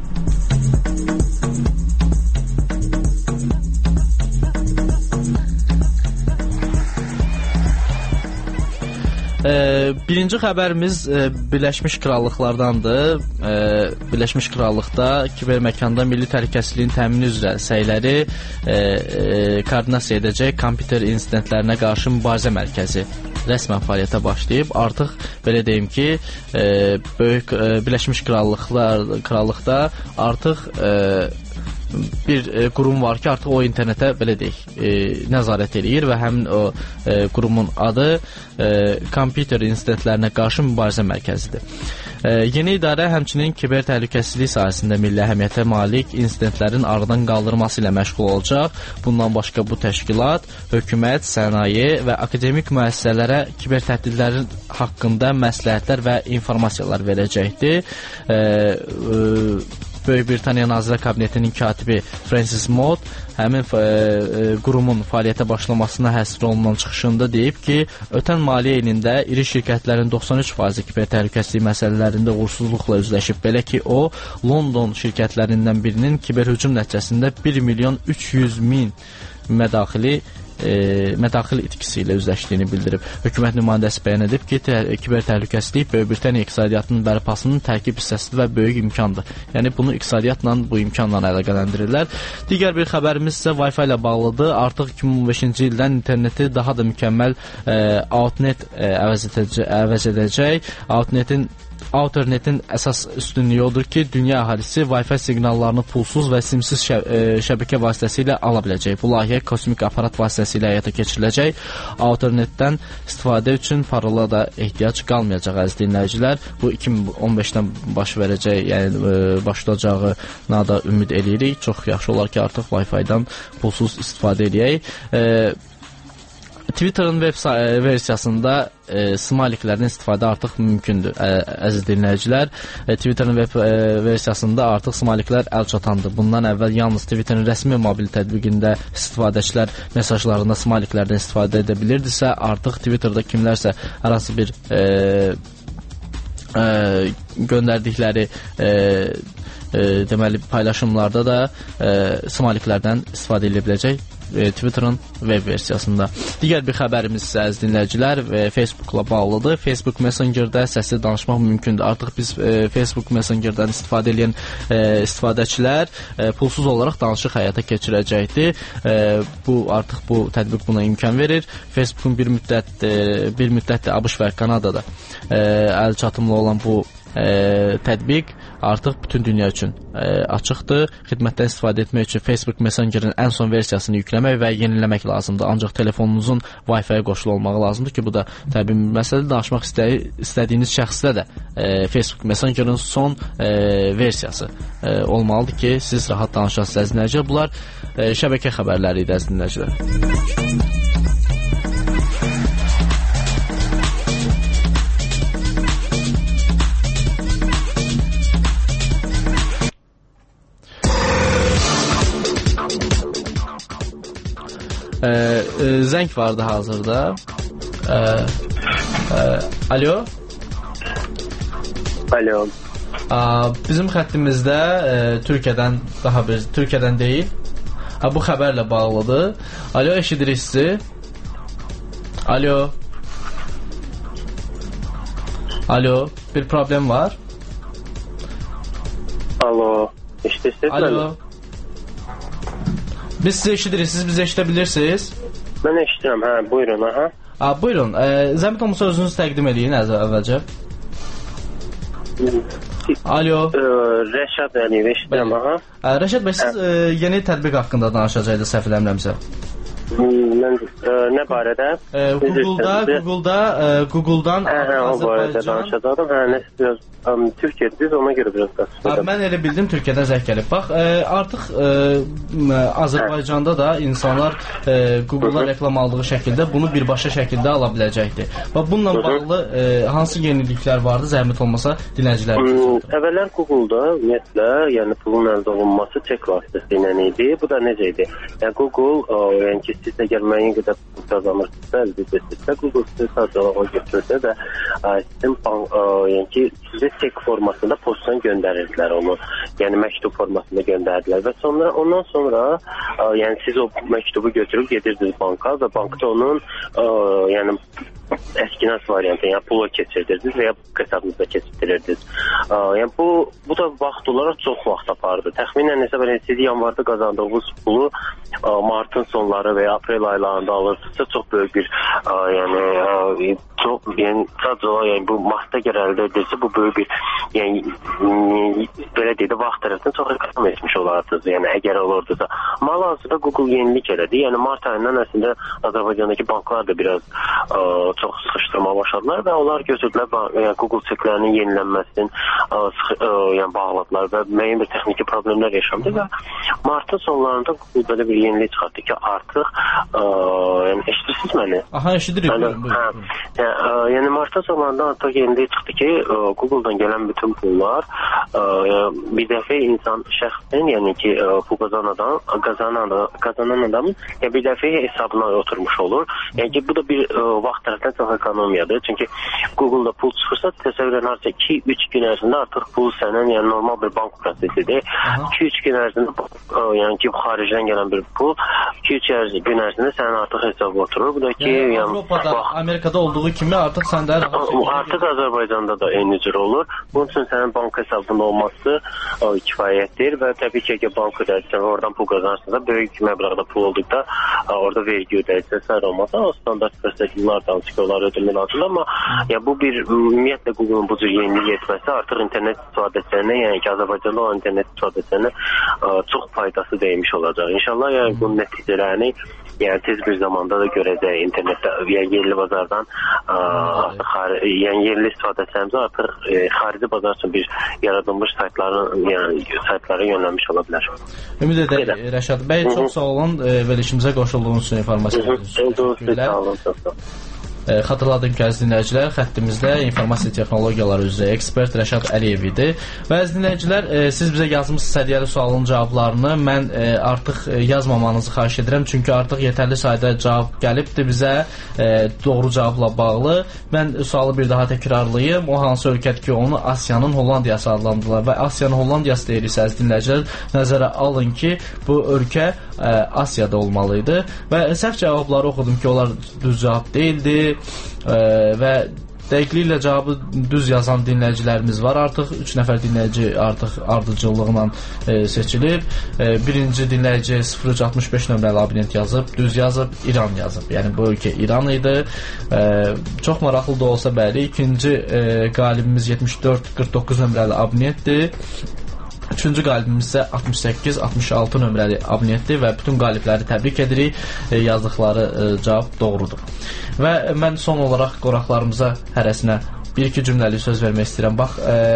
Ee, birinci xəbərimiz e, Birləşmiş Krallıqlardandır. E, Birləşmiş Krallıqda kiberməkanda milli təhlükəsizliyin təmini üzrə səyləri e, e, koordinasiya edəcək kompüter insidentlərinə qarşı mübarizə mərkəzi rəsmən fəaliyyətə başlayıb. Artıq belə deyim ki, e, böyük e, Birləşmiş Krallıqlar Krallıqda artıq e, bir e, qurum var ki, artıq o internetə belə deyək, e, nəzarət eləyir və həmin o e, qurumun adı e, kompüter insidentlərinə qarşı mübarizə mərkəzidir. E, yeni idarə həmçinin kiber təhlükəsizlik sahəsində milli əhəmiyyətə malik insidentlərin aradan qaldırılması ilə məşğul olacaq. Bundan başqa bu təşkilat hökumət, sənaye və akademik müəssisələrə kiber təhdidlərin haqqında məsləhətlər və informasiyalar verəcəkdir. E, e, Böyük Britaniya Nazirlər Kabinetinin katibi Francis Mott həmin e, e, qurumun fəaliyyətə başlamasına həsr olunan çıxışında deyib ki, ötən maliyyə ilində iri şirkətlərin doxsan üç faizi kiber təhlükəsizlik məsələlərində uğursuzluqla üzləşib. Belə ki, o London şirkətlərindən birinin kiber hücum nəticəsində bir milyon üç yüz min mədaxili E, mədaxil itkisi ilə üzləşdiyini bildirib. Hökumət nümayəndəsi bəyan edib ki, tə, kiber təhlükəsizlik Böyük Britaniya iqtisadiyyatının bərpasının tərkib hissəsidir və böyük imkandır. Yəni bunu iqtisadiyyatla, bu imkanla əlaqələndirirlər. Digər bir xəbərimiz isə Wi-Fi ilə bağlıdır. Artıq iki min on beşinci ildən interneti daha da mükəmməl e, Outnet e, əvəz edəcək. Əvəz edəcək. Outnetin Outernetin əsas üstünlüyü odur ki, dünya əhalisi Wi-Fi siqnallarını pulsuz və simsiz şə e, şəbəkə vasitəsilə ala biləcək. Bu layihə kosmik aparat vasitəsilə həyata keçiriləcək. Outernetdən istifadə üçün parola da ehtiyac qalmayacaq, əziz dinləyicilər. Bu iki min on beşdən baş verəcək, yəni e, başlayacağına da ümid eləyirik. Çox yaxşı olar ki, artıq Wi-Fi-dan pulsuz istifadə edək. E, Twitter'ın web versiyasında e, smayliklərdən istifadə artıq mümkündür, ə, əziz dinləyicilər. E, Twitter'ın web e, versiyasında artıq smayliklər əl çatandır. Bundan əvvəl yalnız Twitter'ın rəsmi mobil tətbiqində istifadəçilər mesajlarında smayliklərdən istifadə edə bilirdisə, artıq Twitter'da kimlərsə hər hansı bir e, e, göndərdikləri e, e, deməli paylaşımlarda da e, smayliklərdən istifadə edə biləcək. Twitter'ın web versiyasında. Digər bir xəbərimiz isə əziz dinləyicilər Facebook-la bağlıdır. Facebook Messenger-də səsli danışmaq mümkündür. Artıq biz e, Facebook Messenger-dən istifadə edən e, istifadəçilər e, pulsuz olaraq danışıq həyata keçirəcəkdir. E, bu artıq bu tətbiq buna imkan verir. Facebookun bir müddət e, bir müddətdə ABŞ və Kanadada e, əl çatımlı olan bu e, tətbiq artıq bütün dünya üçün e, açıqdır. Xidmətdən istifadə etmək üçün Facebook Messenger-in ən son versiyasını yükləmək və yeniləmək lazımdır. Ancaq telefonunuzun Wi-Fi-yə qoşulu olmağı lazımdır ki, bu da təbii bir məsələdir. Danışmaq istəy istədiyiniz şəxslə də e, Facebook Messenger-in son e, versiyası e, olmalıdır ki, siz rahat danışasınız, əziz dinləyicilər. Bunlar e, şəbəkə xəbərləri idi, əziz dinləyicilər. Ee, e, zəng vardı hazırda. Ee, e, alo. Alo. Aa, bizim xəttimizdə e, Türkiyədən daha bir Türkiyədən deyil. Ha, bu xəbərlə bağlıdır. Alo, eşidirik sizi. Alo. Alo, bir problem var. Alo, eşidirsiniz? Alo. Biz sizi eşidirik, siz bizi eşidə bilirsiniz? Mən eşidirəm, hə, buyurun, aha. Aa, buyurun, e, zəhmət olmasa özünüzü təqdim eləyin əvvəlcə. Alo. Ə, Rəşad Əliyev, eşidirəm, aha. Ə, Rəşad bəy, siz ə, yeni tətbiq haqqında danışacaqdınız, səhv eləmirəmsə. Mən ə, nə barədə? Ə, Google-da, Google-da, ə, Google-dan hə, hə, o barədə danışacaqdım. Hə, nə biraz um, Türkiyədə ona görə biraz danışacağam. Mən elə bildim Türkiyədən zəng gəlib. Bax, ə, artıq ə, Azərbaycanda da insanlar ə, Google-a reklam aldığı şəkildə bunu birbaşa şəkildə ala biləcəkdir. Bax, bununla bağlı ə, hansı yeniliklər vardı, zəhmət olmasa dinləyicilərimiz? Əvvəllər Google-da ümumiyyətlə, yəni pulun əldə olunması çek vasitəsilə idi. Bu da necə idi? Yəni Google, ə, yəni ki, siz əgər müəyyən qədər pul qazanırsınızsa, əldə edirsinizsə, Google sizə sadəcə olaraq götürsə və ə, sizin bank, ə, yəni ki, sizə çek formasında postdan göndərirdilər onu. Yəni məktub formasında göndərdilər və sonra ondan sonra ə, yəni siz o məktubu götürüb gedirdiniz banka və bankda onun ə, yəni əskinas variantı, yəni pula keçirirdiniz və ya hesabınızda keçirirdiniz. Ə, yəni bu bu da vaxt olaraq çox vaxt apardı. Təxminən hesab edin, siz yanvarda qazandığınız pulu ə, martın sonları və ya aprel aylarında alırsınızsa çox böyük bir ə, yəni ə, çox yəni sadəcə yəni bu martda gəl əldə edirsə bu böyük bir yəni belə deyək də vaxt tərəfindən çox ekonom etmiş olardınız. Yəni əgər olurdusa. Hal-hazırda Google yenilik elədi. Yəni mart ayından əslində Azərbaycandakı banklar da biraz ə, çox sıxışdırmağa başladılar və onlar götürdülər yəni Google çeklərinin yenilənməsinin yəni bağladılar və müəyyən bir texniki problemlər yaşandı və martın sonlarında Google belə bir yenilik çıxartdı ki, artıq ə, yəni eşidirsiniz məni? Aha, eşidirik. Yəni, hə, yəni, yəni martın sonlarında artıq yenilik çıxdı ki, ə, Google'dan gələn bütün pullar ə, bir dəfə insan şəxsin, yəni ki, ə, pul qazanan adam, qazanan, qazanan adamın yəni bir dəfə hesabına oturmuş olur. Yəni ki, bu da bir ə, vaxt tərəfdən çox ekonomiyadır. Çünki Google-da pul çıxırsa, təsəvvürən artıq iki üç gün ərzində artıq pul sənin, yəni normal bir bank prosesidir. iki üç gün ərzində, ə, yəni ki, xaricdən gələn bir pul iki üç gün ərzində sənin artıq hesabına oturur. Bu da ki, yəni, yəni Avropada, bax, Amerikada olduğu kimi artıq səndə artıq Azərbaycanda da eyni cür olur. Bunun üçün sənin bank hesabında olması ə, kifayətdir və təbii ki, əgər bank ödəyirsən, oradan pul qazanırsan da, böyük məbləğdə pul olduqda ə, orada vergi ödəyirsən, səhər olmasa, o standart prosedurlardan çıxıyorlar, ödülmək lazımdır. Amma ya, bu bir, ümumiyyətlə Google-un bu cür yenilik etməsi artıq internet istifadəçilərinə, yəni ki, Azərbaycanda olan internet istifadəçilərinə ə, çox faydası dəymiş olacaq. İnşallah yəni, bunun nəticələrini yəni tez bir zamanda da görəcək internetdə, yəni yerli bazardan ə, artıq xarici, yəni yerli istifadəçilərimiz artıq ə, xarici bazar üçün bir yaradılmış saytların, yəni saytlara yönlənmiş ola bilər. Ümid edək, Rəşad bəy, çox sağ olun verilişimizə qoşulduğunuz üçün informasiya verilişimizə. Xatırladım ki, əziz dinləyicilər, xəttimizdə informasiya texnologiyaları üzrə ekspert Rəşad Əliyev idi. Və əziz dinləyicilər, siz bizə yazmış səviyyəli sualın cavablarını mən artıq yazmamanızı xahiş edirəm. Çünki artıq yetərli sayda cavab gəlibdir bizə doğru cavabla bağlı. Mən sualı bir daha təkrarlayım. O hansı ölkədir ki, onu Asiyanın Hollandiyası adlandırırlar və Asiyanın Hollandiyası deyirsə, əziz dinləyicilər, nəzərə alın ki, bu ölkə Asiyada olmalıydı. Və səhv cavabları oxudum ki, onlar düz cavab deyildi. Ə, və dəqiqliklə cavabı düz yazan dinləyicilərimiz var. Artıq üç nəfər dinləyici artıq ardıcıllıqla e, seçilib. E, birinci dinləyici sıfır üç altmış beş nömrəli abonent yazıb, düz yazıb, İran yazıb. Yəni bu ölkə İran idi. E, çox maraqlı da olsa bəli. İkinci e, qalibimiz yetmiş dörd qırx doqquz nömrəli abonentdir. Üçüncü qalibimiz isə altmış səkkiz altmış altı nömrəli abonentdir və bütün qalibləri təbrik edirik. E, yazdıqları e, cavab doğrudur. Və mən son olaraq qonaqlarımıza hərəsinə bir-iki cümləli söz vermək istəyirəm. Bax,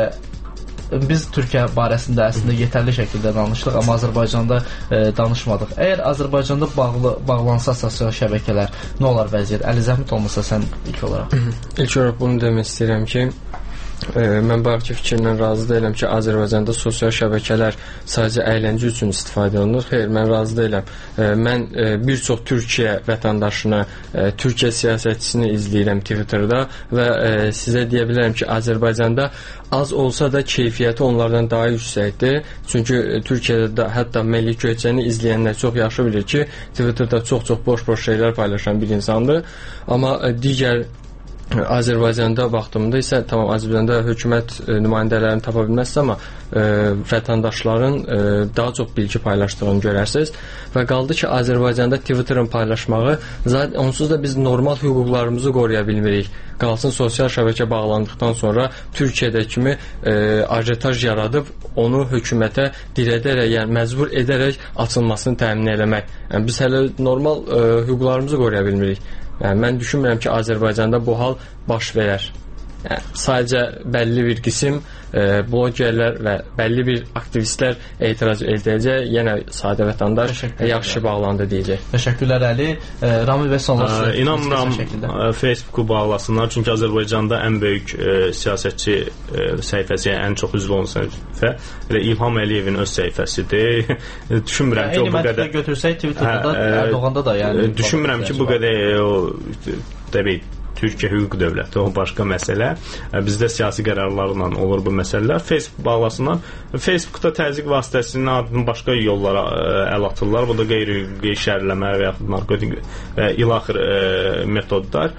e, biz Türkiyə barəsində əslində yetərli şəkildə danışdıq, amma Azərbaycanda e, danışmadıq. Əgər Azərbaycanda bağlı, bağlansa sosial şəbəkələr, nə olar vəziyyət? Əli zəhmət olmasa sən ilk olaraq. İlk olaraq bunu demək istəyirəm ki, E, mən bayaqki fikirlə razı deyiləm ki, Azərbaycanda sosial şəbəkələr sadəcə əyləncə üçün istifadə olunur. Xeyr, mən razı deyiləm. E, mən e, bir çox Türkiyə vətəndaşını, e, Türkiyə siyasətçisini izləyirəm Twitterda və e, sizə deyə bilərəm ki, Azərbaycanda az olsa da keyfiyyəti onlardan daha yüksəkdir. Çünki e, Türkiyədə də, hətta Milli Köçəni izləyənlər çox yaxşı bilir ki, Twitterda çox-çox boş-boş şeylər paylaşan bir insandır. Amma e, digər Azərbaycanda baxdığımda isə tamam Azərbaycanda hökumət e, nümayəndələrini tapa bilməzsə, amma e, vətəndaşların e, daha çox bilgi paylaşdığını görərsiniz və qaldı ki, Azərbaycanda Twitterin paylaşmağı zaten onsuz da biz normal hüquqlarımızı qoruya bilmirik. Qalsın sosial şəbəkə bağlandıqdan sonra Türkiyədə kimi e, ajitaj yaradıb onu hökumətə dirədərək, yəni məcbur edərək açılmasını təmin eləmək. Yəni biz hələ normal e, hüquqlarımızı qoruya bilmirik. Yəni, mən düşünmürəm ki, Azərbaycanda bu hal baş verər. Yəni, sadəcə bəlli bir qism e, blogerlər və bəlli bir aktivistlər etiraz edəcək, yenə sadə vətəndaş yaxşı bağlandı deyəcək. Təşəkkürlər Əli. E, Rami və sonrası. E, İnanmıram Facebooku bağlasınlar, çünki Azərbaycanda ən böyük e, siyasətçi e, səhifəsi, yəni ən çox üzv olan səhifə elə İlham Əliyevin öz səhifəsidir. Düşünmürəm ki, o bu qədər götürsək Twitterda da, Erdoğanda da, yəni düşünmürəm ki, bu qədər o təbii Türkiyə hüquq dövləti, o başqa məsələ. Bizdə siyasi qərarlarla olur bu məsələlər. Facebook bağlasınlar. Facebookda təzyiq vasitəsinin adını başqa yollara əl atırlar. Bu da qeyri-hüquqi şərləmə və yaxud narkotik və ilaxır metodlar.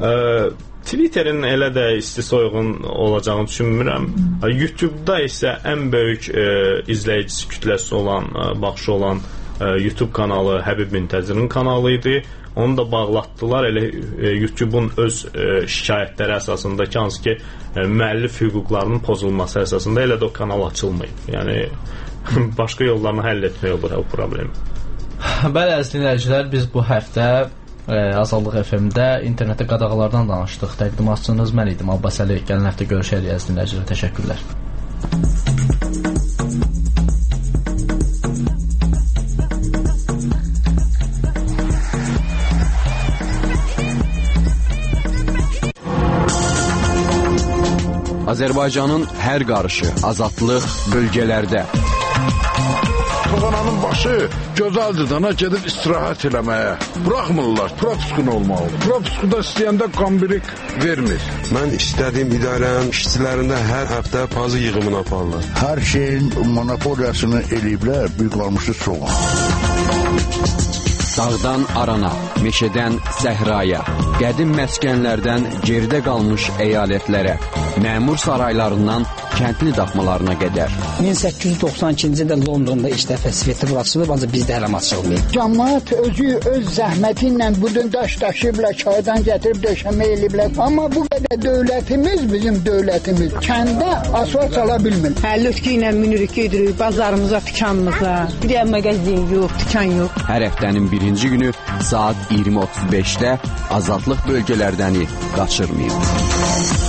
Twitterin elə də isti-soyğun olacağını düşünmürəm. YouTube-da isə ən böyük izləyicisi kütləsi olan, baxışı olan YouTube kanalı Həbib Müntəzirin kanalı idi. Onu da bağlatdılar elə e, YouTube-un öz e, şikayətləri əsasında ki, hansı ki e, müəllif hüquqlarının pozulması əsasında elə də o kanal açılmayıb. Yəni başqa yollarla həll etmək olur o problemi. Bəli, əziz dinləyicilər, biz bu həftə Azadlıq F M-də internetdə qadağalardan danışdıq. Təqdimatçınız mən idim, Abbas Əli. Gələn həftə görüşərik əziz dinləyicilər. Təşəkkürlər. Azərbaycanın hər qarışı, azadlıq bölgələrdə. Toğananın başı gözəldir dana gedib istirahət eləməyə. Buraxmırlar, propiskun olmalıdır. Propiskuda istəyəndə qambirik vermir. Mən istədiyim idarənin işçilərində hər həftə pazı yığımını aparırlar. Hər şeyin monopoliyasını eləyiblər, büyük qalmışı soğan. Dağdan arana, meşədən səhraya, qədim məskənlərdən geridə qalmış əyalətlərə, məmur saraylarından kəndli daxmalarına qədər. min səkkiz yüz doxsan ikinci ildə Londonda ilk dəfə svetofor açılıb, ancaq bizdə hələ açılmayıb. Cəmaət özü öz zəhməti ilə budun daş daşıyıblar, çaydan gətirib döşəmə eləyiblər. Amma bu qədər dövlətimiz, bizim dövlətimiz kəndə asfalt sala bilmir. Həlütkü ilə minirik gedirik bazarımıza, dükanımıza. Bir də mağazin yox, dükan yox. Hər həftənin birinci günü saat iyirmi otuz beşdə azadlıq bölgələrdəni qaçırmayın.